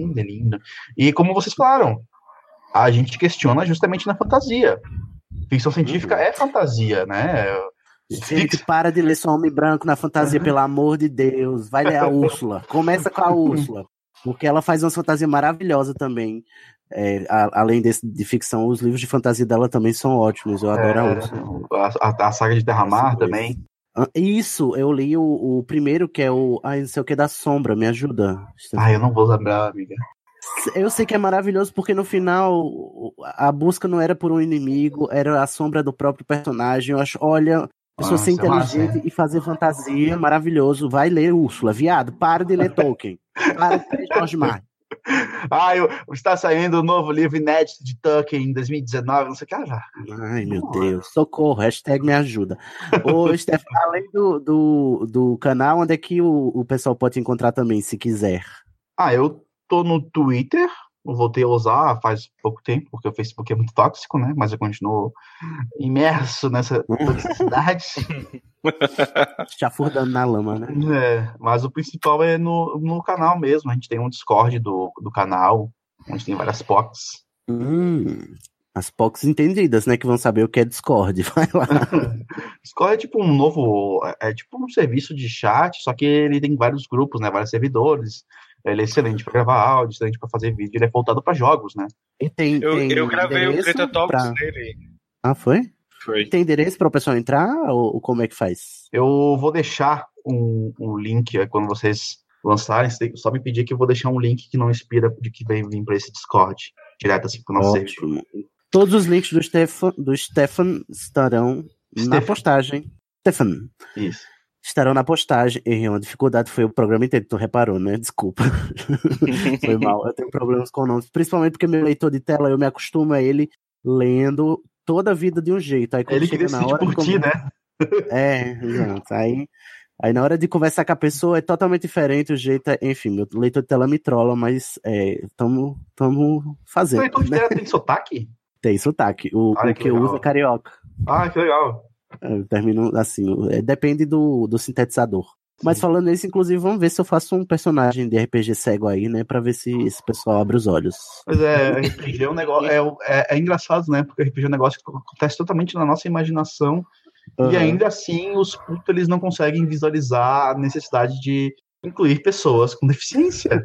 E como vocês falaram, a gente questiona justamente na fantasia. Ficção científica é fantasia, né? Gente, para de ler só Homem Branco na fantasia, pelo amor de Deus. Vai ler a Úrsula. Começa com a Úrsula. Porque ela faz uma fantasia maravilhosa também. Além de ficção, os livros de fantasia dela também são ótimos. Eu adoro a Úrsula. A saga de Terramar também. Isso, eu li o primeiro, que é o... Ai, não sei o que, da Sombra. Me ajuda. Eu não vou lembrar, amiga. Eu sei que é maravilhoso porque no final a busca não era por um inimigo, era a sombra do próprio personagem. Eu acho, olha, pessoa ser inteligente e fazer fantasia, maravilhoso. Vai ler Úrsula, viado, para de ler Tolkien. Para de ler George Martin. Está saindo o novo livro inédito de Tolkien em 2019, não sei o que. Ai, meu Deus, socorro, hashtag me ajuda. Ô, Steph, além do canal, onde é que o pessoal pode te encontrar também, se quiser? Eu tô no Twitter, eu voltei a usar faz pouco tempo, porque o Facebook é muito tóxico, né? Mas eu continuo imerso nessa toxicidade. Chafurdando na lama, né? Mas o principal é no canal mesmo. A gente tem um Discord do canal, onde tem várias POCs. As poucas entendidas, né, que vão saber o que é Discord. Vai lá. Discord é tipo um novo... É tipo um serviço de chat, só que ele tem vários grupos, né? Vários servidores. Ele é excelente pra gravar áudio, excelente pra fazer vídeo. Ele é voltado pra jogos, né? E tem Eu gravei o endereço Treta Talks pra... nele. Ah, foi? Foi. Tem endereço para o pessoal entrar ou como é que faz? Eu vou deixar um link quando vocês lançarem. Só me pedir que eu vou deixar um link que não inspira de que vem vir para esse Discord. Direto assim pro nosso servidor. Todos os links do Stefan estarão na postagem. Stefan. Isso. Estarão na postagem. Errei, uma dificuldade foi o programa inteiro, tu reparou, né? Desculpa. Foi mal. Eu tenho problemas com nomes. Principalmente porque meu leitor de tela, eu me acostumo a ele lendo toda a vida de um jeito. Aí, ele que decide por ti, né? Exato. Aí na hora de conversar com a pessoa é totalmente diferente o jeito. Enfim, meu leitor de tela me trola, mas tamo fazendo. O leitor de tela tem sotaque? Tem sotaque. O que eu uso é carioca. Ah, que legal. Termino assim, depende do sintetizador. Sim. Mas falando nisso, inclusive, vamos ver se eu faço um personagem de RPG cego aí, né? Pra ver se esse pessoal abre os olhos. Pois é, RPG é um negócio. É engraçado, né? Porque RPG é um negócio que acontece totalmente na nossa imaginação. Uhum. E ainda assim, os putos, eles não conseguem visualizar a necessidade de incluir pessoas com deficiência.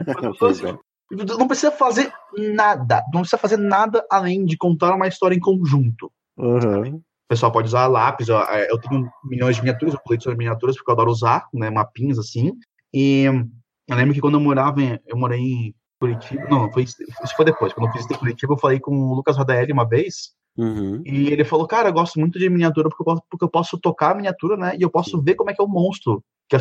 Não precisa fazer nada. Não precisa fazer nada além de contar uma história em conjunto. Uhum. O pessoal pode usar lápis, eu tenho milhões de miniaturas, eu colecione miniaturas porque eu adoro usar, né, mapinhas assim, e eu lembro que quando eu morei em Curitiba, isso foi depois, quando eu fiz em Curitiba, eu falei com o Lucas Rodaelli uma vez, e ele falou, cara, eu gosto muito de miniatura porque eu posso tocar a miniatura, né, e eu posso ver como é que é o monstro que as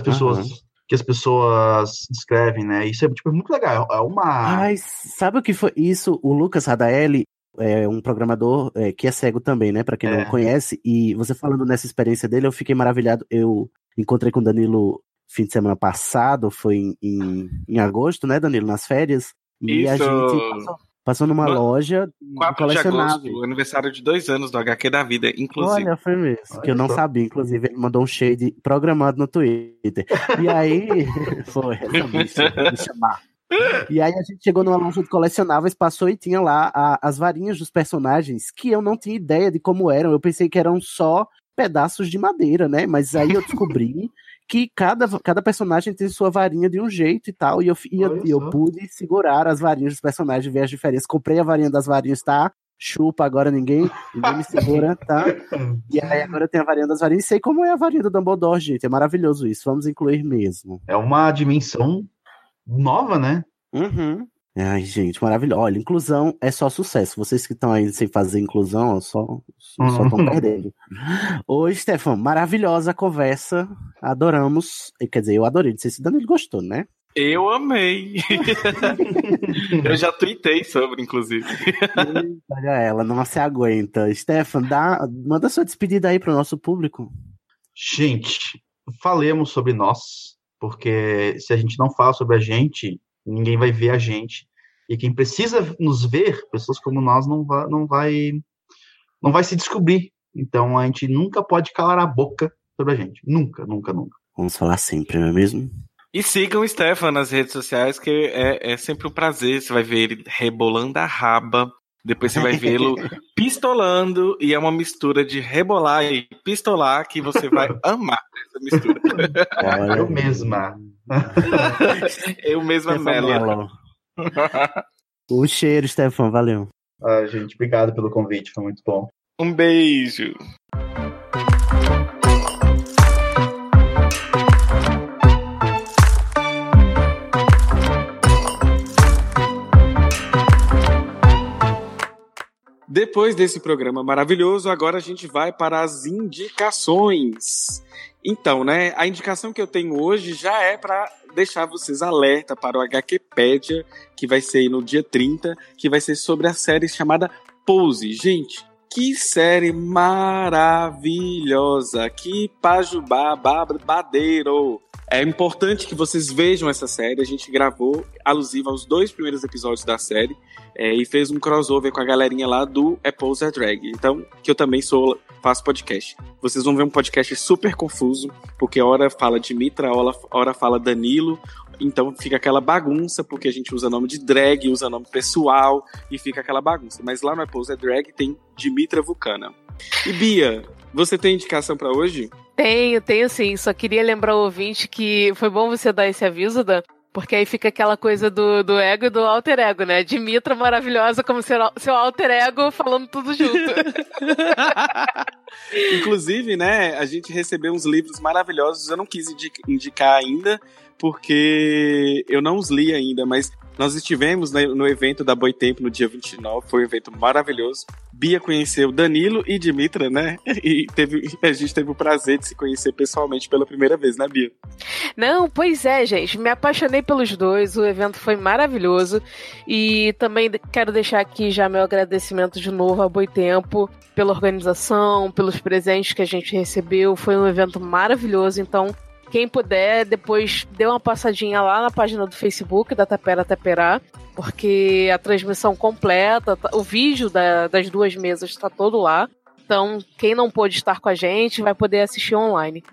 pessoas descrevem, né, isso é muito legal, Ai, sabe o que foi isso? O Lucas Rodaelli é um programador que é cego também, né? Pra quem não conhece. E você falando nessa experiência dele, eu fiquei maravilhado. Eu encontrei com o Danilo fim de semana passado, foi em agosto, né, Danilo? Nas férias. E a gente passou numa loja 4 de agosto, aniversário de 2 anos do HQ da vida, inclusive. Olha, foi mesmo. Que eu não sabia, inclusive. Ele mandou um shade programado no Twitter. E aí, foi, me chamar. E aí a gente chegou numa loja de colecionáveis, passou e tinha lá as varinhas dos personagens, que eu não tinha ideia de como eram. Eu pensei que eram só pedaços de madeira, né? Mas aí eu descobri que cada personagem tem sua varinha de um jeito e tal. E eu pude segurar as varinhas dos personagens e ver as diferenças. Comprei a varinha das varinhas, tá? Chupa, agora ninguém me segura, tá? E aí agora tem a varinha das varinhas. E sei como é a varinha do Dumbledore, gente. É maravilhoso isso. Vamos incluir mesmo. É uma dimensão nova, né? Uhum. Ai, gente, maravilhoso. Olha, inclusão é só sucesso. Vocês que estão aí sem fazer inclusão, só estão perdendo. Oi, Stefan, maravilhosa a conversa. Adoramos. Quer dizer, eu adorei. Não sei se o Danilo gostou, né? Eu amei. Eu já tuitei sobre, inclusive. Olha ela, não se aguenta. Stefan, manda sua despedida aí pro nosso público. Gente, falemos sobre nós, porque se a gente não fala sobre a gente, ninguém vai ver a gente. E quem precisa nos ver, pessoas como nós, não vai se descobrir. Então a gente nunca pode calar a boca sobre a gente. Nunca, nunca, nunca. Vamos falar sempre, não é mesmo? E sigam o Stefan nas redes sociais, que é sempre um prazer. Você vai ver ele rebolando a raba. Depois você vai vê-lo pistolando. E é uma mistura de rebolar e pistolar que você vai amar essa mistura. Eu mesma. Eu mesma, Melo. O cheiro, Stefan, valeu. Gente, obrigado pelo convite, foi muito bom. Um beijo. Depois desse programa maravilhoso, agora a gente vai para as indicações. Então, né, a indicação que eu tenho hoje já é para deixar vocês alerta para o HQpedia, que vai ser no dia 30, que vai ser sobre a série chamada Pose. Gente, que série maravilhosa! Que pajubá babadeiro! É importante que vocês vejam essa série. A gente gravou alusiva aos 2 primeiros episódios da série e fez um crossover com a galerinha lá do Pose Drag. Então, que eu também faço podcast. Vocês vão ver um podcast super confuso, porque hora fala de Mitra, hora fala Danilo, Então fica aquela bagunça, porque a gente usa nome de drag, usa nome pessoal, e fica aquela bagunça. Mas lá no Apples é Drag tem Dimitra Vulcana. E Bia, você tem indicação pra hoje? Tenho sim. Só queria lembrar o ouvinte que foi bom você dar esse aviso, Dan, porque aí fica aquela coisa do ego e do alter ego, né? Dimitra maravilhosa como seu alter ego falando tudo junto. Inclusive, né, a gente recebeu uns livros maravilhosos. Eu não quis indicar ainda, porque eu não os li ainda, mas nós estivemos no evento da Boitempo no dia 29, foi um evento maravilhoso. Bia conheceu Danilo e Dimitra, né? E a gente teve o prazer de se conhecer pessoalmente pela primeira vez, né, Bia? Não, pois é, gente. Me apaixonei pelos dois, o evento foi maravilhoso. E também quero deixar aqui já meu agradecimento de novo à Boitempo pela organização, pelos presentes que a gente recebeu. Foi um evento maravilhoso, então quem puder, depois dê uma passadinha lá na página do Facebook da Tapera Taperá, porque a transmissão completa, o vídeo das duas mesas está todo lá. Então, quem não pôde estar com a gente vai poder assistir online.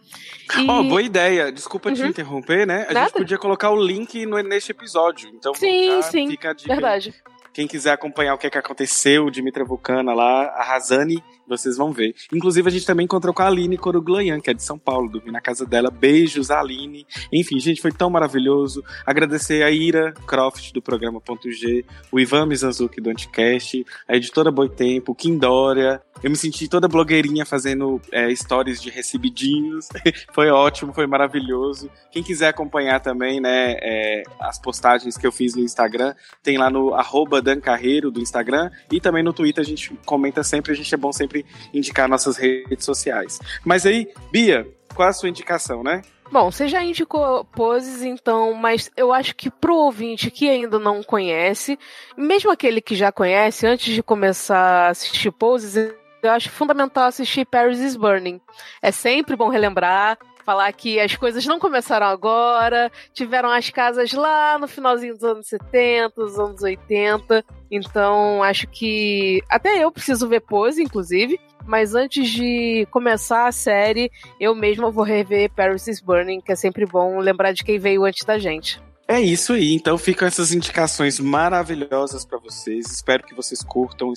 Boa ideia. Desculpa te interromper, né? A gente podia colocar o link neste episódio. Então, sim, fica a dica. Verdade. Quem quiser acompanhar o que aconteceu, Dimitra Vulcana lá, a Razani, vocês vão ver. Inclusive, a gente também encontrou com a Aline Corugloian, que é de São Paulo, dormi na casa dela. Beijos, Aline. Enfim, gente, foi tão maravilhoso. Agradecer a Ira Croft, do programa Ponto G, o Ivan Mizanzuki, do Anticast, a editora Boitempo, Kim Dória. Eu me senti toda blogueirinha fazendo stories de recebidinhos. Foi ótimo, foi maravilhoso. Quem quiser acompanhar também, né, as postagens que eu fiz no Instagram, tem lá no @dancarreiro do Instagram, e também no Twitter a gente comenta sempre, a gente é bom sempre indicar nossas redes sociais. Mas aí, Bia, qual é a sua indicação, né? Bom, você já indicou Poses, então, mas eu acho que pro ouvinte que ainda não conhece, mesmo aquele que já conhece, antes de começar a assistir Poses, eu acho fundamental assistir Paris is Burning. É sempre bom relembrar, falar que as coisas não começaram agora, tiveram as casas lá no finalzinho dos anos 70, dos anos 80, então acho que até eu preciso ver Pose, inclusive, mas antes de começar a série, eu mesma vou rever Paris is Burning, que é sempre bom lembrar de quem veio antes da gente. É isso aí, então ficam essas indicações maravilhosas pra vocês. Espero que vocês curtam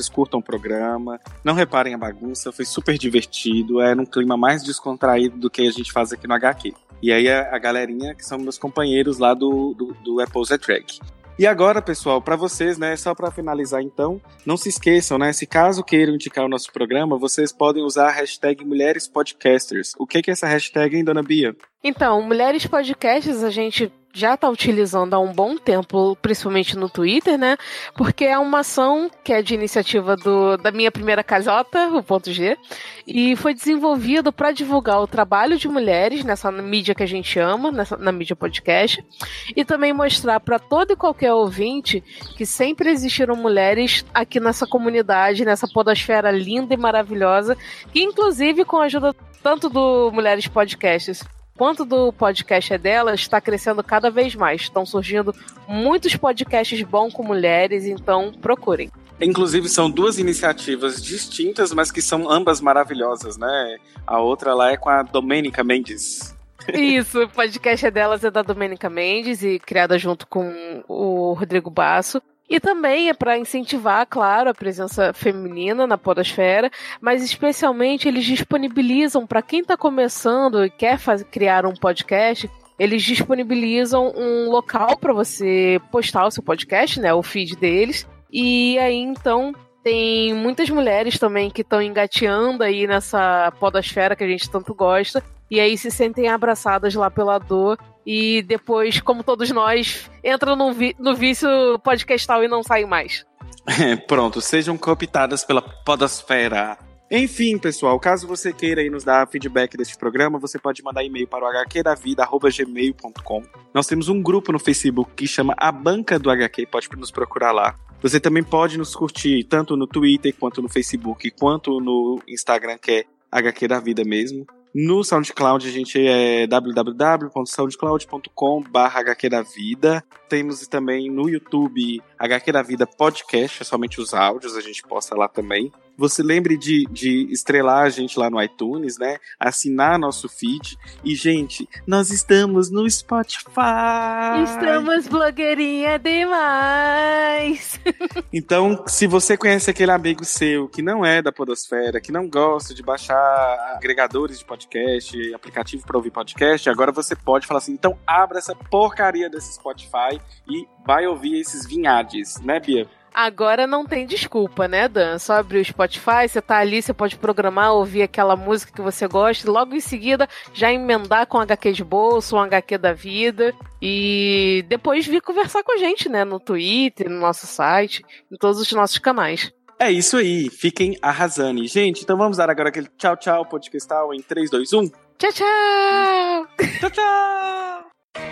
o programa. Não reparem a bagunça, foi super divertido, é num clima mais descontraído do que a gente faz aqui no HQ. E aí a galerinha que são meus companheiros lá do Apples é Drag. E agora, pessoal, para vocês, né, só para finalizar então, não se esqueçam, né, se caso queiram indicar o nosso programa, vocês podem usar a hashtag Mulheres Podcasters. O que é essa hashtag, hein, dona Bia? Então, Mulheres Podcasters a gente já está utilizando há um bom tempo, principalmente no Twitter, né? Porque é uma ação que é de iniciativa da minha primeira casota, o Ponto G, e foi desenvolvido para divulgar o trabalho de mulheres nessa mídia que a gente ama, na mídia podcast, e também mostrar para todo e qualquer ouvinte que sempre existiram mulheres aqui nessa comunidade, nessa podosfera linda e maravilhosa, que inclusive com a ajuda tanto do Mulheres Podcasters quanto do podcast é dela, está crescendo cada vez mais. Estão surgindo muitos podcasts bons com mulheres, então procurem. Inclusive são duas iniciativas distintas, mas que são ambas maravilhosas, né? A outra lá é com a Domênica Mendes. Isso, o podcast é delas, é da Domênica Mendes e criada junto com o Rodrigo Basso. E também é para incentivar, claro, a presença feminina na podosfera, mas especialmente eles disponibilizam, para quem está começando e quer criar um podcast, eles disponibilizam um local para você postar o seu podcast, né, o feed deles, e aí então tem muitas mulheres também que estão engateando aí nessa podosfera que a gente tanto gosta, e aí se sentem abraçadas lá pela dor, e depois, como todos nós, entram no vício podcastal e não saem mais. Pronto, sejam cooptadas pela podosfera. Enfim, pessoal, caso você queira aí nos dar feedback deste programa, você pode mandar e-mail para o hqdavida@gmail.com. Nós temos um grupo no Facebook que chama A Banca do HQ, pode nos procurar lá. Você também pode nos curtir tanto no Twitter, quanto no Facebook, quanto no Instagram, que é HQ da Vida mesmo. No SoundCloud a gente é www.soundcloud.com/HQdavida. Temos também no YouTube HQ da Vida Podcast, é somente os áudios, a gente posta lá também. você lembre de estrelar a gente lá no iTunes, né? Assinar nosso feed. E, gente, nós estamos no Spotify. Estamos blogueirinha demais. Então, se você conhece aquele amigo seu que não é da podosfera, que não gosta de baixar agregadores de podcast, aplicativo para ouvir podcast, agora você pode falar assim, então abra essa porcaria desse Spotify e vai ouvir esses vinhades, né, Bia? Agora não tem desculpa, né, Dan? Só abrir o Spotify, você tá ali, você pode programar, ouvir aquela música que você gosta e logo em seguida já emendar com HQ de bolso, um HQ da vida e depois vir conversar com a gente, né, no Twitter, no nosso site, em todos os nossos canais. É isso aí, fiquem arrasando. Gente, então vamos dar agora aquele tchau, tchau, podcastal em 3, 2, 1. Tchau, tchau! Tchau, tchau!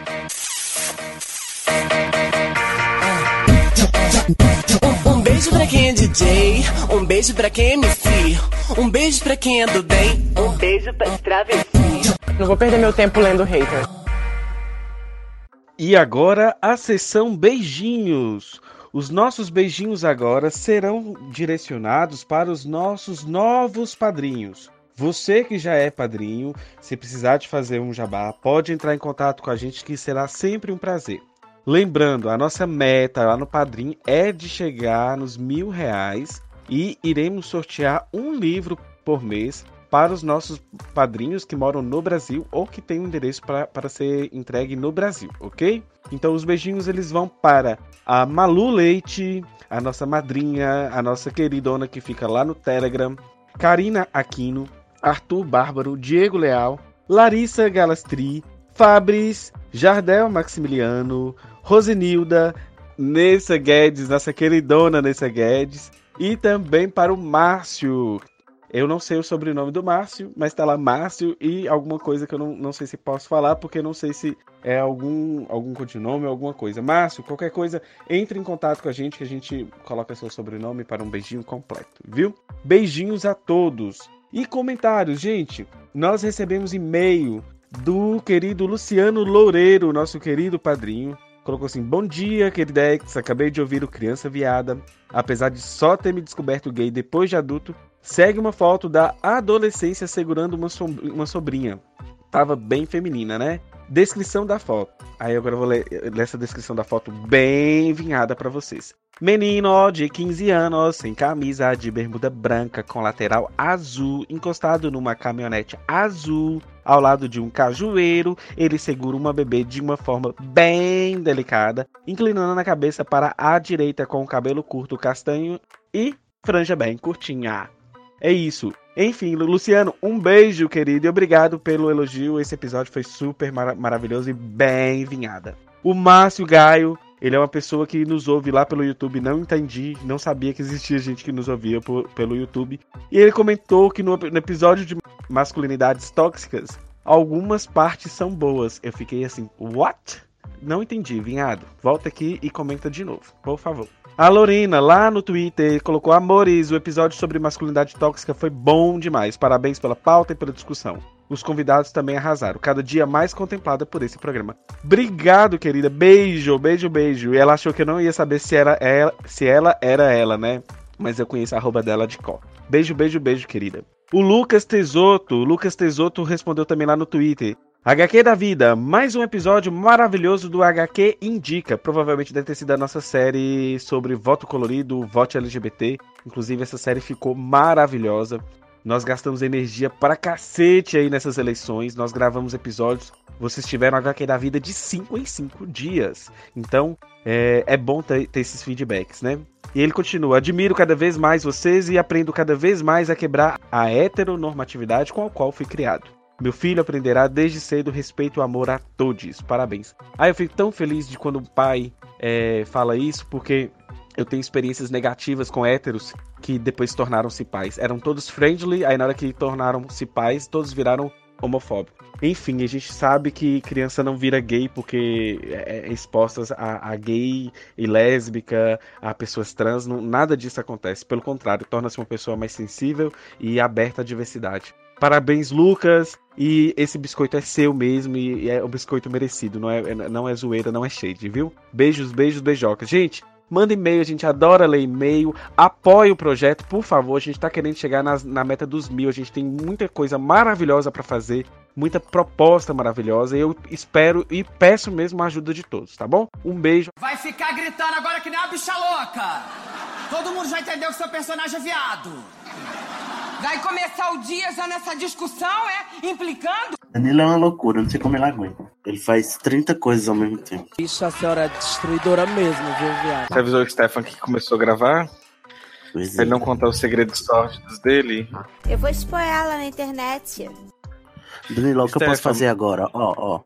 Um beijo pra quem é DJ, um beijo pra quem é MC, um beijo pra quem é do bem, um beijo pra travesti. Não vou perder meu tempo lendo hater. E agora a sessão beijinhos. Os nossos beijinhos agora serão direcionados para os nossos novos padrinhos. Você que já é padrinho, se precisar de fazer um jabá, pode entrar em contato com a gente que será sempre um prazer. Lembrando, a nossa meta lá no Padrim é de chegar nos R$1.000 e iremos sortear um livro por mês para os nossos padrinhos que moram no Brasil ou que têm um endereço para ser entregue no Brasil, ok? Então os beijinhos eles vão para a Malu Leite, a nossa madrinha, a nossa queridona que fica lá no Telegram, Karina Aquino, Arthur Bárbaro, Diego Leal, Larissa Galastri, Fabris, Jardel Maximiliano, Rosenilda, Nessa Guedes, nossa queridona Nessa Guedes, e também para o Márcio. Eu não sei o sobrenome do Márcio, mas tá lá Márcio e alguma coisa que eu não sei se posso falar, porque não sei se é algum codinome ou alguma coisa. Márcio, qualquer coisa, entre em contato com a gente que a gente coloca seu sobrenome para um beijinho completo, viu? Beijinhos a todos. E comentários, gente, nós recebemos e-mail do querido Luciano Loureiro, nosso querido padrinho. Colocou assim, bom dia, queridex, acabei de ouvir o Criança Viada. Apesar de só ter me descoberto gay depois de adulto, segue uma foto da adolescência segurando uma sobrinha. Tava bem feminina, né? Descrição da foto. Aí agora eu vou ler essa descrição da foto bem vinhada pra vocês. Menino de 15 anos, sem camisa, de bermuda branca com lateral azul, encostado numa caminhonete azul, ao lado de um cajueiro, ele segura uma bebê de uma forma bem delicada, inclinando a cabeça para a direita com o cabelo curto castanho e franja bem curtinha. É isso. Enfim, Luciano, um beijo, querido, e obrigado pelo elogio. Esse episódio foi super maravilhoso e bem vinhada. O Márcio Gaio, ele é uma pessoa que nos ouve lá pelo YouTube, não entendi, não sabia que existia gente que nos ouvia pelo YouTube. E ele comentou que no episódio de masculinidades tóxicas, algumas partes são boas. Eu fiquei assim, what? Não entendi, vinhado. Volta aqui e comenta de novo, por favor. A Lorena, lá no Twitter, colocou: amores, o episódio sobre masculinidade tóxica foi bom demais. Parabéns pela pauta e pela discussão. Os convidados também arrasaram. Cada dia mais contemplada por esse programa. Obrigado, querida. Beijo, beijo, beijo. E ela achou que eu não ia saber se ela era ela, né? Mas eu conheço a arroba dela de cor. Beijo, beijo, beijo, querida. O Lucas Tesoto respondeu também lá no Twitter. HQ da vida, mais um episódio maravilhoso do HQ Indica. Provavelmente deve ter sido a nossa série sobre voto colorido, voto LGBT. Inclusive essa série ficou maravilhosa. Nós gastamos energia pra cacete aí nessas eleições. Nós gravamos episódios. Vocês tiveram HQ da vida de 5 em 5 dias. Então é bom ter esses feedbacks, né? E ele continua: admiro cada vez mais vocês e aprendo cada vez mais a quebrar a heteronormatividade com a qual fui criado. Meu filho aprenderá desde cedo respeito e amor a todos. Parabéns. Eu fico tão feliz de quando o pai fala isso, porque eu tenho experiências negativas com héteros que depois tornaram-se pais. Eram todos friendly, aí na hora que tornaram-se pais, todos viraram homofóbicos. Enfim, a gente sabe que criança não vira gay porque é exposta a gay e lésbica, a pessoas trans. Nada disso acontece. Pelo contrário, torna-se uma pessoa mais sensível e aberta à diversidade. Parabéns, Lucas, e esse biscoito é seu mesmo, e é um biscoito merecido, não é zoeira, não é shade, viu? Beijos, beijos, beijocas. Gente, Manda e-mail, a gente adora ler e-mail. Apoie o projeto, por favor. A gente tá querendo chegar na meta dos 1000. A gente tem muita coisa maravilhosa pra fazer. Muita proposta maravilhosa. E eu espero e peço mesmo a ajuda de todos, tá bom? Um beijo. Vai ficar gritando agora que nem uma bicha louca. Todo mundo já entendeu que seu personagem é viado. Vai começar o dia já nessa discussão, implicando? Danilo é uma loucura, não sei como ele aguenta. Ele faz 30 coisas ao mesmo tempo. Bicho, a senhora é destruidora mesmo, viu, viado? Você avisou o Stefan que começou a gravar? Pois Pra ele não contar os segredos sórdidos dele? Eu vou expor ela na internet. Danilo, o que eu posso fazer agora? Ó.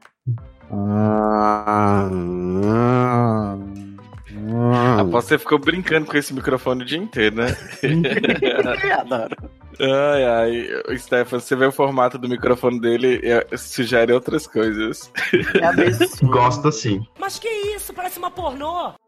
Aposto que você ficou brincando com esse microfone o dia inteiro, né? Adoro. Ai, Stefan, você vê o formato do microfone dele e sugere outras coisas. Gosta sim. Mas que isso? Parece uma pornô.